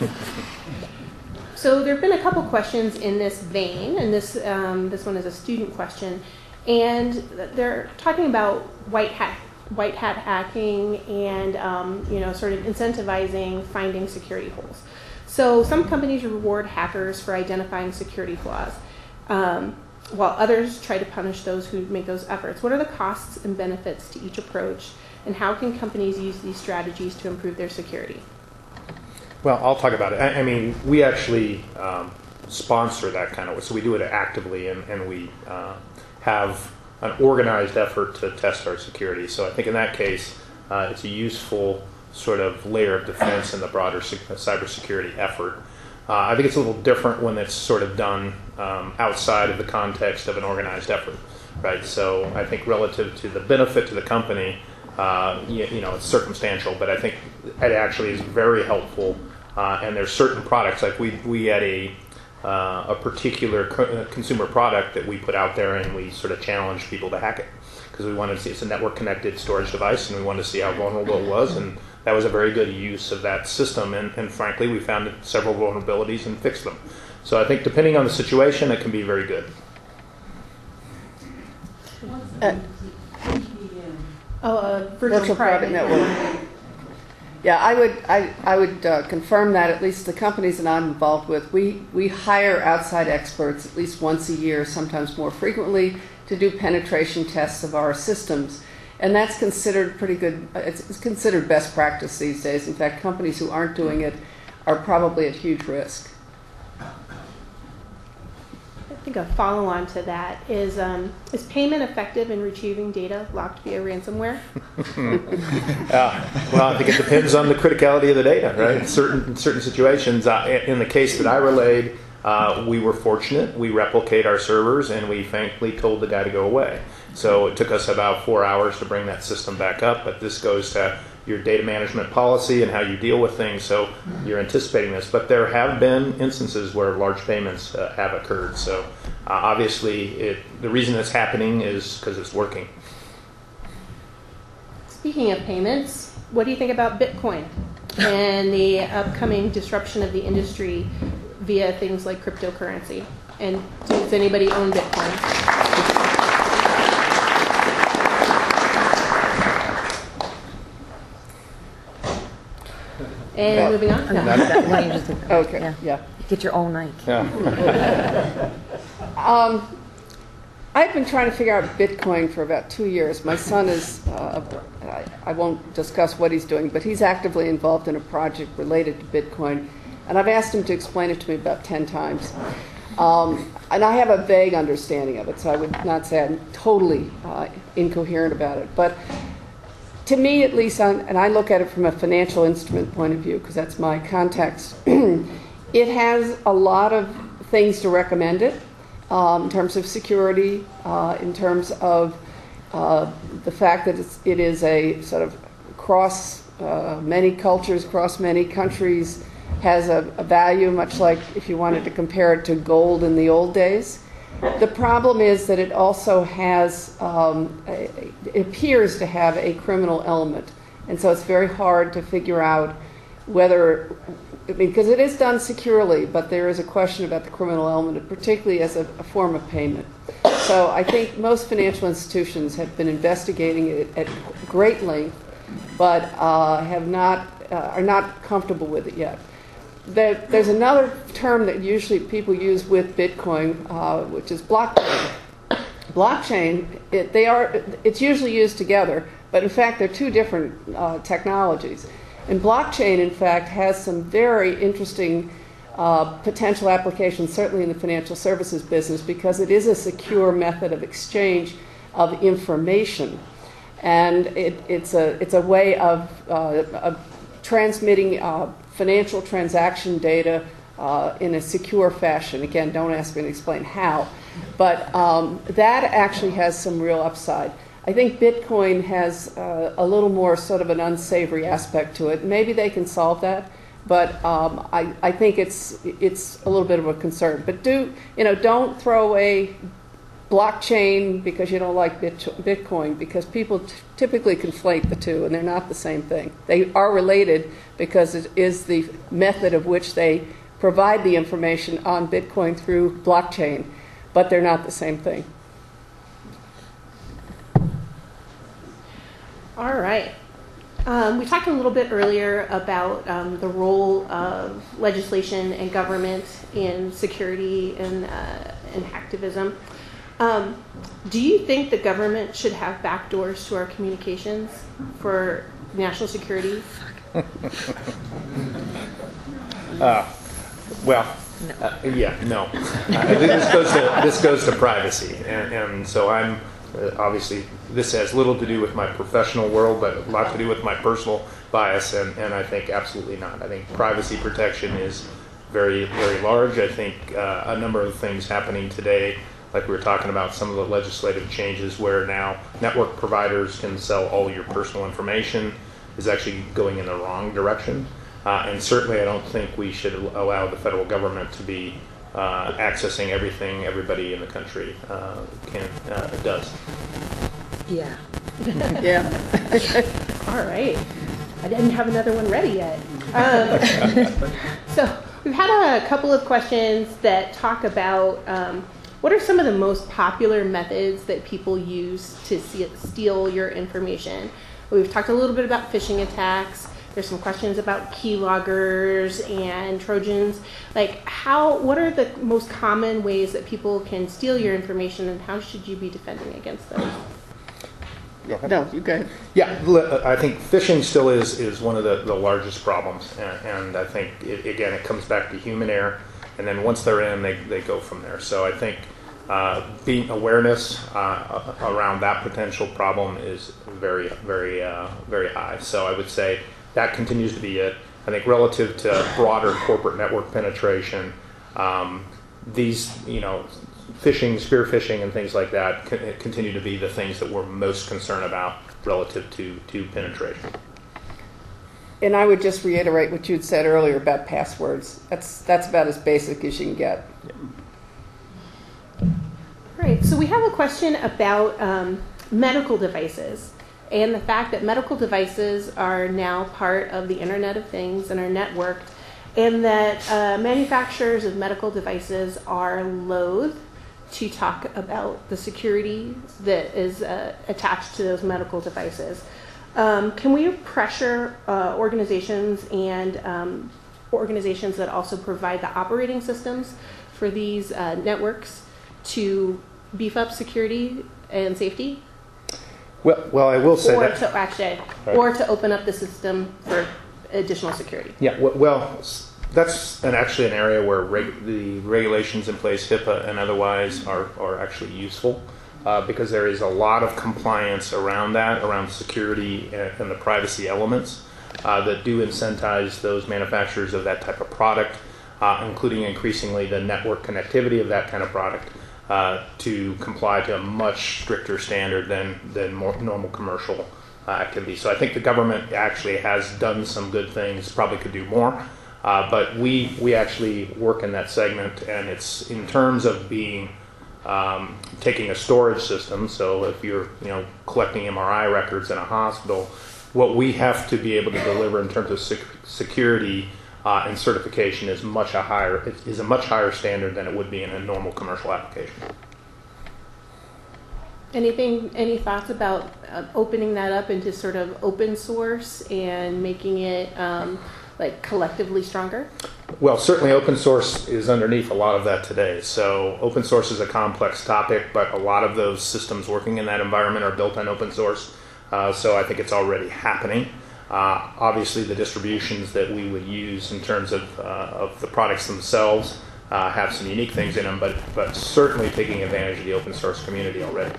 So there have been a couple questions in this vein, and this um, this one is a student question, and they're talking about white hat white hat hacking and um, you know, sort of incentivizing finding security holes. So some companies reward hackers for identifying security flaws, um, while others try to punish those who make those efforts. What are the costs and benefits to each approach, and how can companies use these strategies to improve their security? Well, I'll talk about it. I, I mean, we actually um, sponsor that kind of, so we do it actively, and, and we uh, have an organized effort to test our security. So I think in that case, uh, it's a useful sort of layer of defense in the broader cybersecurity effort. Uh, I think it's a little different when it's sort of done um, outside of the context of an organized effort, right? So I think relative to the benefit to the company, uh, you, you know, it's circumstantial, but I think it actually is very helpful. Uh, and there's certain products, like we we had a uh, a particular co- consumer product that we put out there, and we sort of challenged people to hack it because we wanted to see, it's a network connected storage device, and we wanted to see how vulnerable it was, and that was a very good use of that system. And, and frankly, we found several vulnerabilities and fixed them. So I think depending on the situation, it can be very good. Uh, Oh, a virtual, virtual private private network. Yeah, I would, I, I would uh, confirm that, at least the companies that I'm involved with, we, we hire outside experts at least once a year, sometimes more frequently, to do penetration tests of our systems. And that's considered pretty good, it's, it's considered best practice these days. In fact, companies who aren't doing it are probably at huge risk. I think a follow-on to that is, um, is payment effective in retrieving data locked via ransomware? Uh, well, I think it depends on the criticality of the data, right? In certain, in certain situations, uh, in the case that I relayed, uh, we were fortunate. We replicate our servers, and we thankfully told the guy to go away. So it took us about four hours to bring that system back up, but this goes to your data management policy and how you deal with things, so you're anticipating this. But there have been instances where large payments uh, have occurred. So uh, obviously, it, the reason it's happening is because it's working. Speaking of payments, what do you think about Bitcoin and the upcoming disruption of the industry via things like cryptocurrency? And does anybody own Bitcoin? And Well, moving on. Okay, No. that- why don't you just take that? Okay, Yeah. yeah. Get your own mic. Yeah. Um, I've been trying to figure out Bitcoin for about two years. My son is, uh, I, I won't discuss what he's doing, but he's actively involved in a project related to Bitcoin. And I've asked him to explain it to me about ten times. Um, and I have a vague understanding of it, so I would not say I'm totally uh, incoherent about it. But to me, at least, I'm, and I look at it from a financial instrument point of view, because that's my context, it has a lot of things to recommend it. Um, in terms of security, uh, in terms of uh, the fact that it's, it is a sort of cross uh, many cultures, cross many countries, has a, a value, much like if you wanted to compare it to gold in the old days. The problem is that it also has, um, a, it appears to have a criminal element. And so it's very hard to figure out whether, I mean, because it is done securely, but there is a question about the criminal element, particularly as a, a form of payment. So I think most financial institutions have been investigating it at great length, but uh, have not, uh, are not comfortable with it yet. There, there's another term that usually people use with Bitcoin, uh, which is blockchain. Blockchain, it, they are, it's usually used together, but in fact they're two different uh, technologies. And blockchain, in fact, has some very interesting uh, potential applications, certainly in the financial services business, because it is a secure method of exchange of information. And it, it's, a, it's a way of, uh, of transmitting uh, financial transaction data uh, in a secure fashion. Again, don't ask me to explain how. But um, that actually has some real upside. I think Bitcoin has uh, a little more sort of an unsavory aspect to it. Maybe they can solve that, but um, I, I think it's it's a little bit of a concern. But do you know? Don't throw away blockchain because you don't like Bit- Bitcoin, because people t- typically conflate the two, and they're not the same thing. They are related because it is the method of which they provide the information on Bitcoin through blockchain, but they're not the same thing. All right. Um, we talked a little bit earlier about um, the role of legislation and government in security and, uh, and hacktivism. Um, do you think the government should have backdoors to our communications for national security? Uh, well, uh, yeah, no. Uh, this goes to this goes to privacy, and, and so I'm uh, obviously this has little to do with my professional world, but a lot to do with my personal bias, and, and I think absolutely not. I think privacy protection is very very large. I think uh, a number of things happening today, like we were talking about, some of the legislative changes where now network providers can sell all your personal information, is actually going in the wrong direction. Uh, and certainly I don't think we should allow the federal government to be uh, accessing everything everybody in the country uh, can uh, does. Yeah. Yeah. All right. I didn't have another one ready yet. Um, so we've had a couple of questions that talk about um, what are some of the most popular methods that people use to see, steal your information. We've talked a little bit about phishing attacks. There's some questions about keyloggers and Trojans. Like, how? What are the most common ways that people can steal your information, and how should you be defending against those? No, you go ahead. Yeah, li- I think phishing still is, is one of the, the largest problems. And, and I think, it, again, it comes back to human error. And then once they're in, they, they go from there. So I think uh, being awareness uh, around that potential problem is very, very, uh, very high. So I would say that continues to be it. I think relative to broader corporate network penetration, um, these, you know, phishing, spear phishing, and things like that co- continue to be the things that we're most concerned about relative to, to penetration. And I would just reiterate what you'd said earlier about passwords. That's that's about as basic as you can get. All right, so we have a question about um, medical devices and the fact that medical devices are now part of the Internet of Things and are networked, and that uh, manufacturers of medical devices are loath to talk about the security that is uh, attached to those medical devices. Um, can we pressure uh, organizations and um, organizations that also provide the operating systems for these uh, networks to beef up security and safety? Well, well, I will say or that. to actually, Right. or to open up the system for additional security. Yeah, w- well, s- that's an, actually an area where reg- the regulations in place, HIPAA and otherwise, are, are actually useful uh, because there is a lot of compliance around that, around security and, and the privacy elements uh, that do incentivize those manufacturers of that type of product, uh, including increasingly the network connectivity of that kind of product. Uh, to comply to a much stricter standard than than more normal commercial uh, activity. So I think the government actually has done some good things. Probably could do more, uh, but we we actually work in that segment, and it's in terms of being um, taking a storage system. So if you're you know collecting M R I records in a hospital, what we have to be able to deliver in terms of sec- security. Uh, and certification is much a higher it is a much higher standard than it would be in a normal commercial application. Anything, any thoughts about uh, opening that up into sort of open source and making it um, like collectively stronger? Well, certainly open source is underneath a lot of that today. So open source is a complex topic, but a lot of those systems working in that environment are built on open source. Uh, so I think it's already happening. Uh, obviously, the distributions that we would use in terms of, uh, of the products themselves uh, have some unique things in them, but, but certainly taking advantage of the open source community already.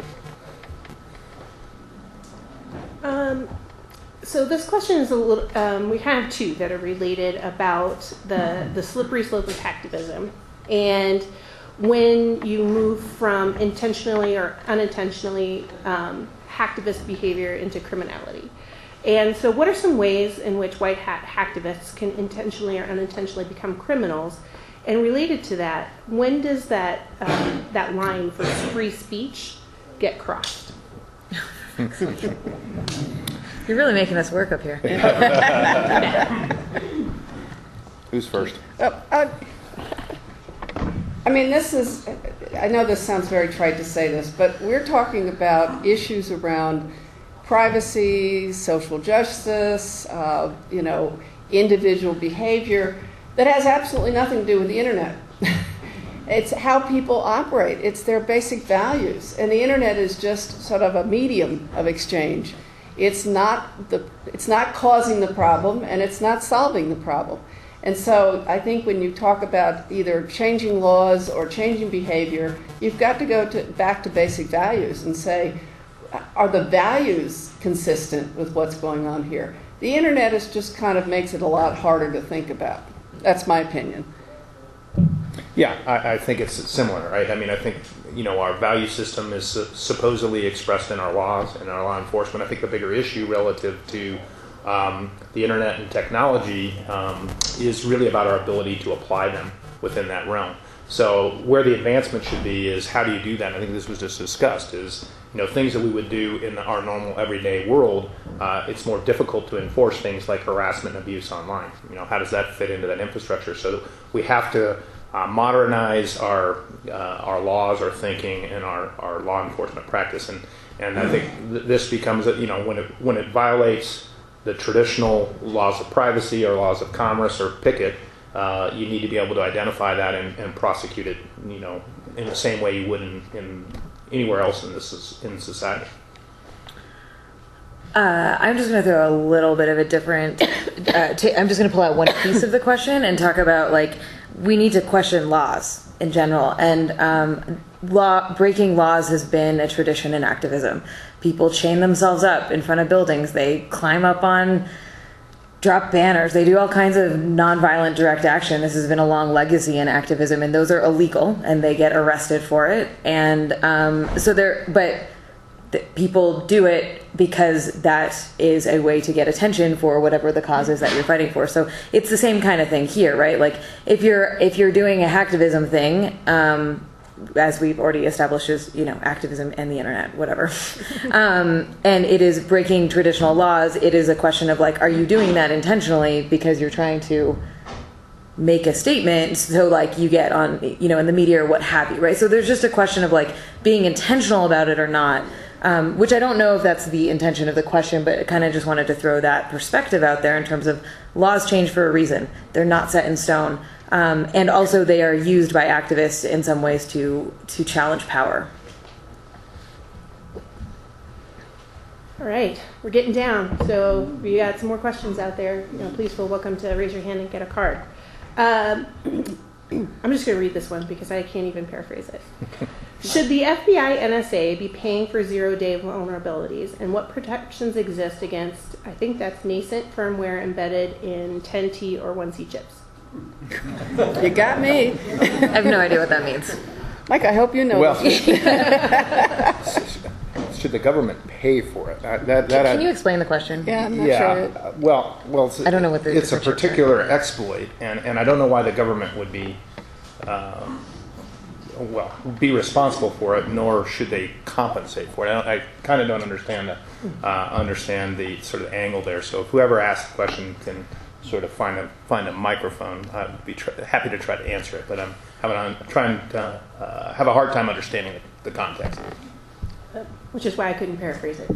Um, so this question is a little, um, we have two that are related about the, the slippery slope of hacktivism. And when you move from intentionally or unintentionally um, hacktivist behavior into criminality. And so what are some ways in which white hat hacktivists can intentionally or unintentionally become criminals? And related to that, when does that um, that line for free speech get crossed? You're really making us work up here. Who's first? Uh, uh, I mean, this is, I know this sounds very trite to say this, but we're talking about issues around privacy, social justice, uh, you know, individual behavior that has absolutely nothing to do with the internet. It's how people operate. It's their basic values. And the internet is just sort of a medium of exchange. It's not the, it's not causing the problem, and it's not solving the problem. And so I think when you talk about either changing laws or changing behavior, you've got to go to, back to basic values and say, are the values consistent with what's going on here? The internet is just kind of makes it a lot harder to think about. That's my opinion. Yeah, I, I think it's similar, right? I mean, I think, you know, our value system is uh, supposedly expressed in our laws and our law enforcement. I think the bigger issue relative to um, the internet and technology um, is really about our ability to apply them within that realm. So where the advancement should be is how do you do that? I think this was just discussed is, you know, things that we would do in our normal everyday world, uh, it's more difficult to enforce things like harassment and abuse online. You know, how does that fit into that infrastructure? So we have to uh, modernize our uh, our laws, our thinking, and our, our law enforcement practice. And, and I think th- this becomes, you know, when it when it violates the traditional laws of privacy or laws of commerce or picket, uh, you need to be able to identify that and, and prosecute it, you know, in the same way you would in, in anywhere else in this in society. Uh, I'm just going to throw a little bit of a different. Uh, t- I'm just going to pull out one piece of the question and talk about like we need to question laws in general, and um, law breaking laws has been a tradition in activism. People chain themselves up in front of buildings. They climb up on, drop banners. They do all kinds of nonviolent direct action. This has been a long legacy in activism, and those are illegal, and they get arrested for it. And um, so they're but. People do it because that is a way to get attention for whatever the cause is that you're fighting for. So it's the same kind of thing here, right? Like if you're if you're doing a hacktivism thing, um, as we've already established, is you know activism and the internet, whatever, um, and it is breaking traditional laws. It is a question of like, are you doing that intentionally because you're trying to make a statement so like you get on you know in the media or what have you, right? So there's just a question of like being intentional about it or not. Um, which I don't know if that's the intention of the question, but I kind of just wanted to throw that perspective out there in terms of laws change for a reason. They're not set in stone. Um, and also they are used by activists in some ways to to challenge power. All right, we're getting down. So if you got some more questions out there, you know, please feel welcome to raise your hand and get a card. Um, I'm just going to read this one because I can't even paraphrase it. Should the F B I N S A be paying for zero-day vulnerabilities, and what protections exist against, I think that's nascent firmware embedded in ten T or one C chips? You got me. I have no idea what that means. Mike, I hope you know. Well, this. should the government pay for it? That, that, Can, that can you explain the question? Yeah, I'm not yeah, sure. uh, well, well, it's, I don't know what the it's a difference is. particular exploit, and, and I don't know why the government would be, uh, well, be responsible for it, nor should they compensate for it. I, don't- I kind of don't understand the, uh, understand the sort of angle there. So if whoever asked the question can sort of find a find a microphone, I'd be tr- happy to try to answer it. But I'm having I'm trying to uh, have a hard time understanding the, the context. Which is why I couldn't paraphrase it.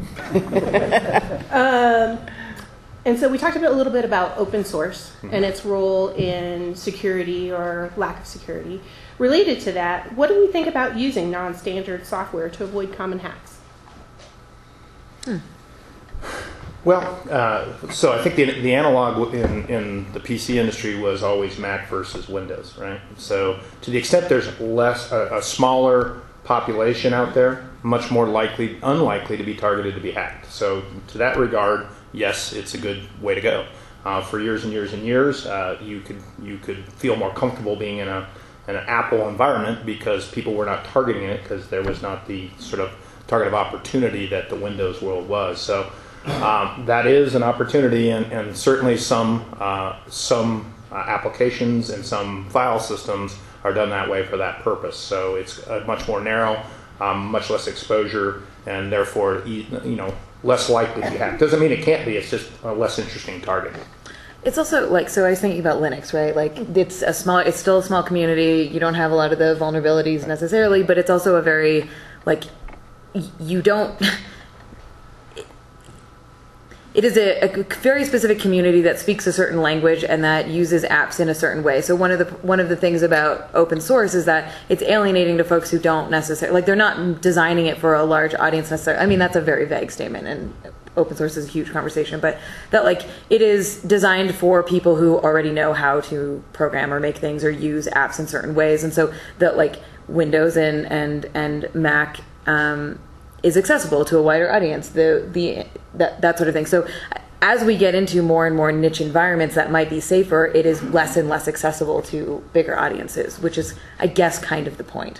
um, and so we talked about, a little bit about open source mm-hmm. and its role in security or lack of security. Related to that, what do we think about using non-standard software to avoid common hacks? Hmm. Well, uh, so I think the, the analog in, in the P C industry was always Mac versus Windows, right? So to the extent there's less a, a smaller population out there, much more likely, unlikely to be targeted to be hacked. So to that regard, yes, it's a good way to go. Uh, for years and years and years, uh, you could you could feel more comfortable being in a an Apple environment because people were not targeting it because there was not the sort of target of opportunity that the Windows world was. So um, that is an opportunity, and, and certainly some uh, some uh, applications and some file systems are done that way for that purpose. So it's uh, much more narrow, um, much less exposure, and therefore you know less likely to be hacked. Doesn't mean it can't be. It's just a less interesting target. It's also like, so I was thinking about Linux, right? Like it's a small, it's still a small community. You don't have a lot of the vulnerabilities necessarily, but it's also a very, like, you don't, it is a, a very specific community that speaks a certain language and that uses apps in a certain way. So one of the, one of the things about open source is that it's alienating to folks who don't necessarily, like they're not designing it for a large audience necessarily. I mean, that's a very vague statement, and open source is a huge conversation, but that like it is designed for people who already know how to program or make things or use apps in certain ways, and so that like Windows and and and Mac um, is accessible to a wider audience. The the that that sort of thing. So as we get into more and more niche environments that might be safer, it is less and less accessible to bigger audiences, which is, I guess, kind of the point.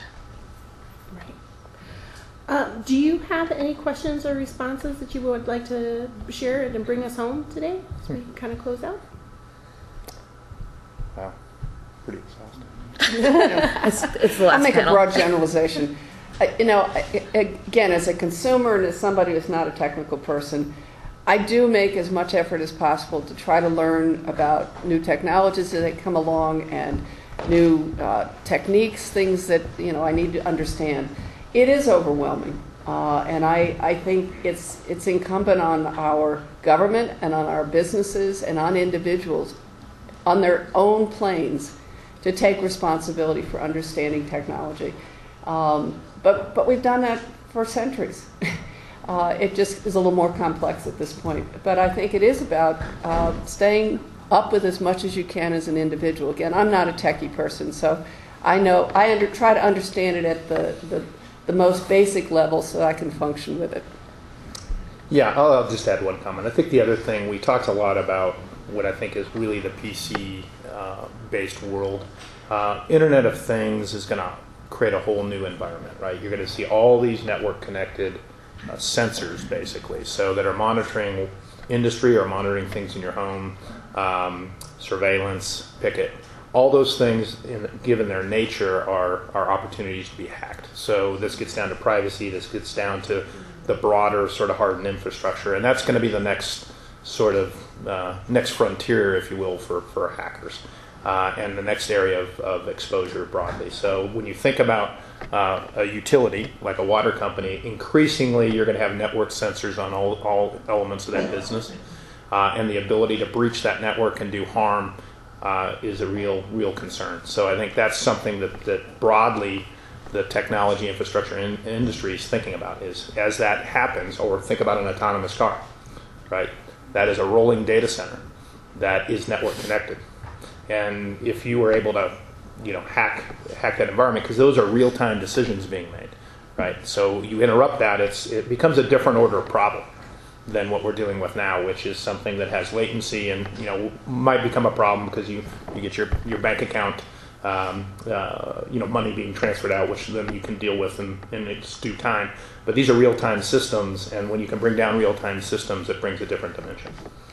Uh, do you have any questions or responses that you would like to share and bring us home today as we kind of close out? Wow, pretty exhausting. it's, it's the last I'll make panel. a broad generalization. I, you know, I, again, as a consumer and as somebody who's not a technical person, I do make as much effort as possible to try to learn about new technologies as they come along and new uh, techniques, things that you know I need to understand. It is overwhelming. Uh, and I, I think it's, it's incumbent on our government and on our businesses and on individuals on their own planes to take responsibility for understanding technology. Um, but, but we've done that for centuries. Uh, it just is a little more complex at this point. But I think it is about uh, staying up with as much as you can as an individual. Again, I'm not a techie person, so I know I under, try to understand it at the, the, the most basic level so that I can function with it. Yeah, I'll, I'll just add one comment. I think the other thing, we talked a lot about what I think is really the P C-based uh, world. Uh, Internet of Things is going to create a whole new environment, right? You're going to see all these network-connected uh, sensors, basically, so that are monitoring industry or monitoring things in your home, um, surveillance, picket. All those things, in, given their nature, are, are opportunities to be hacked. So this gets down to privacy, this gets down to the broader sort of hardened infrastructure, and that's going to be the next sort of uh, next frontier, if you will, for, for hackers, uh, and the next area of, of exposure broadly. So when you think about uh, a utility, like a water company, increasingly you're going to have network sensors on all, all elements of that business, uh, and the ability to breach that network and do harm uh, is a real, real concern. So I think that's something that, that broadly the technology infrastructure in, industry is thinking about, is as that happens, or think about an autonomous car, right? That is a rolling data center that is network connected. And if you were able to, you know, hack hack that environment, because those are real-time decisions being made, right? So you interrupt that, it's it becomes a different order of problem than what we're dealing with now, which is something that has latency and, you know, might become a problem because you, you get your, your bank account, um, uh, you know, money being transferred out, which then you can deal with in, in its due time. But these are real-time systems, and when you can bring down real-time systems, it brings a different dimension.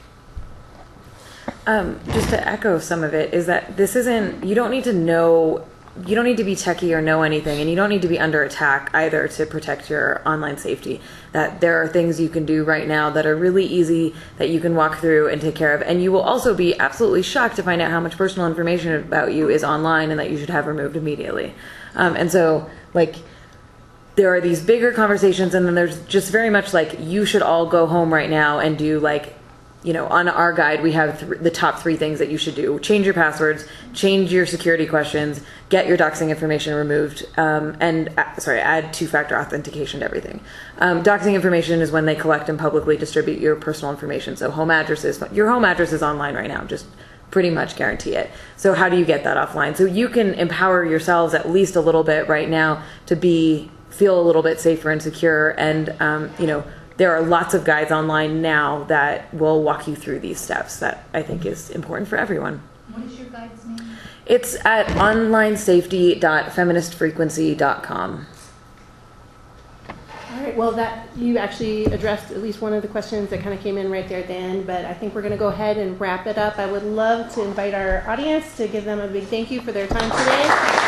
Um, just to echo some of it, is that this isn't, you don't need to know, you don't need to be techie or know anything, and you don't need to be under attack either to protect your online safety. That there are things you can do right now that are really easy that you can walk through and take care of. And you will also be absolutely shocked to find out how much personal information about you is online and that you should have removed immediately. Um, and so, like, there are these bigger conversations, and then there's just very much like, you should all go home right now and do, like, you know, on our guide, we have th- the top three things that you should do. Change your passwords, change your security questions, get your doxing information removed, um, and, uh, sorry, add two-factor authentication to everything. Um, doxing information is when they collect and publicly distribute your personal information. So home addresses, your home address is online right now, just pretty much guarantee it. So how do you get that offline? So you can empower yourselves at least a little bit right now to be, feel a little bit safer and secure, and, um, you know, there are lots of guides online now that will walk you through these steps that I think is important for everyone. What is your guide's name? It's at online safety dot feminist frequency dot com. All right, well, that you actually addressed at least one of the questions that kind of came in right there at the end, but I think we're going to go ahead and wrap it up. I would love to invite our audience to give them a big thank you for their time today.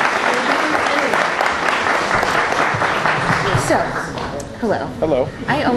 So, hello. Hello. I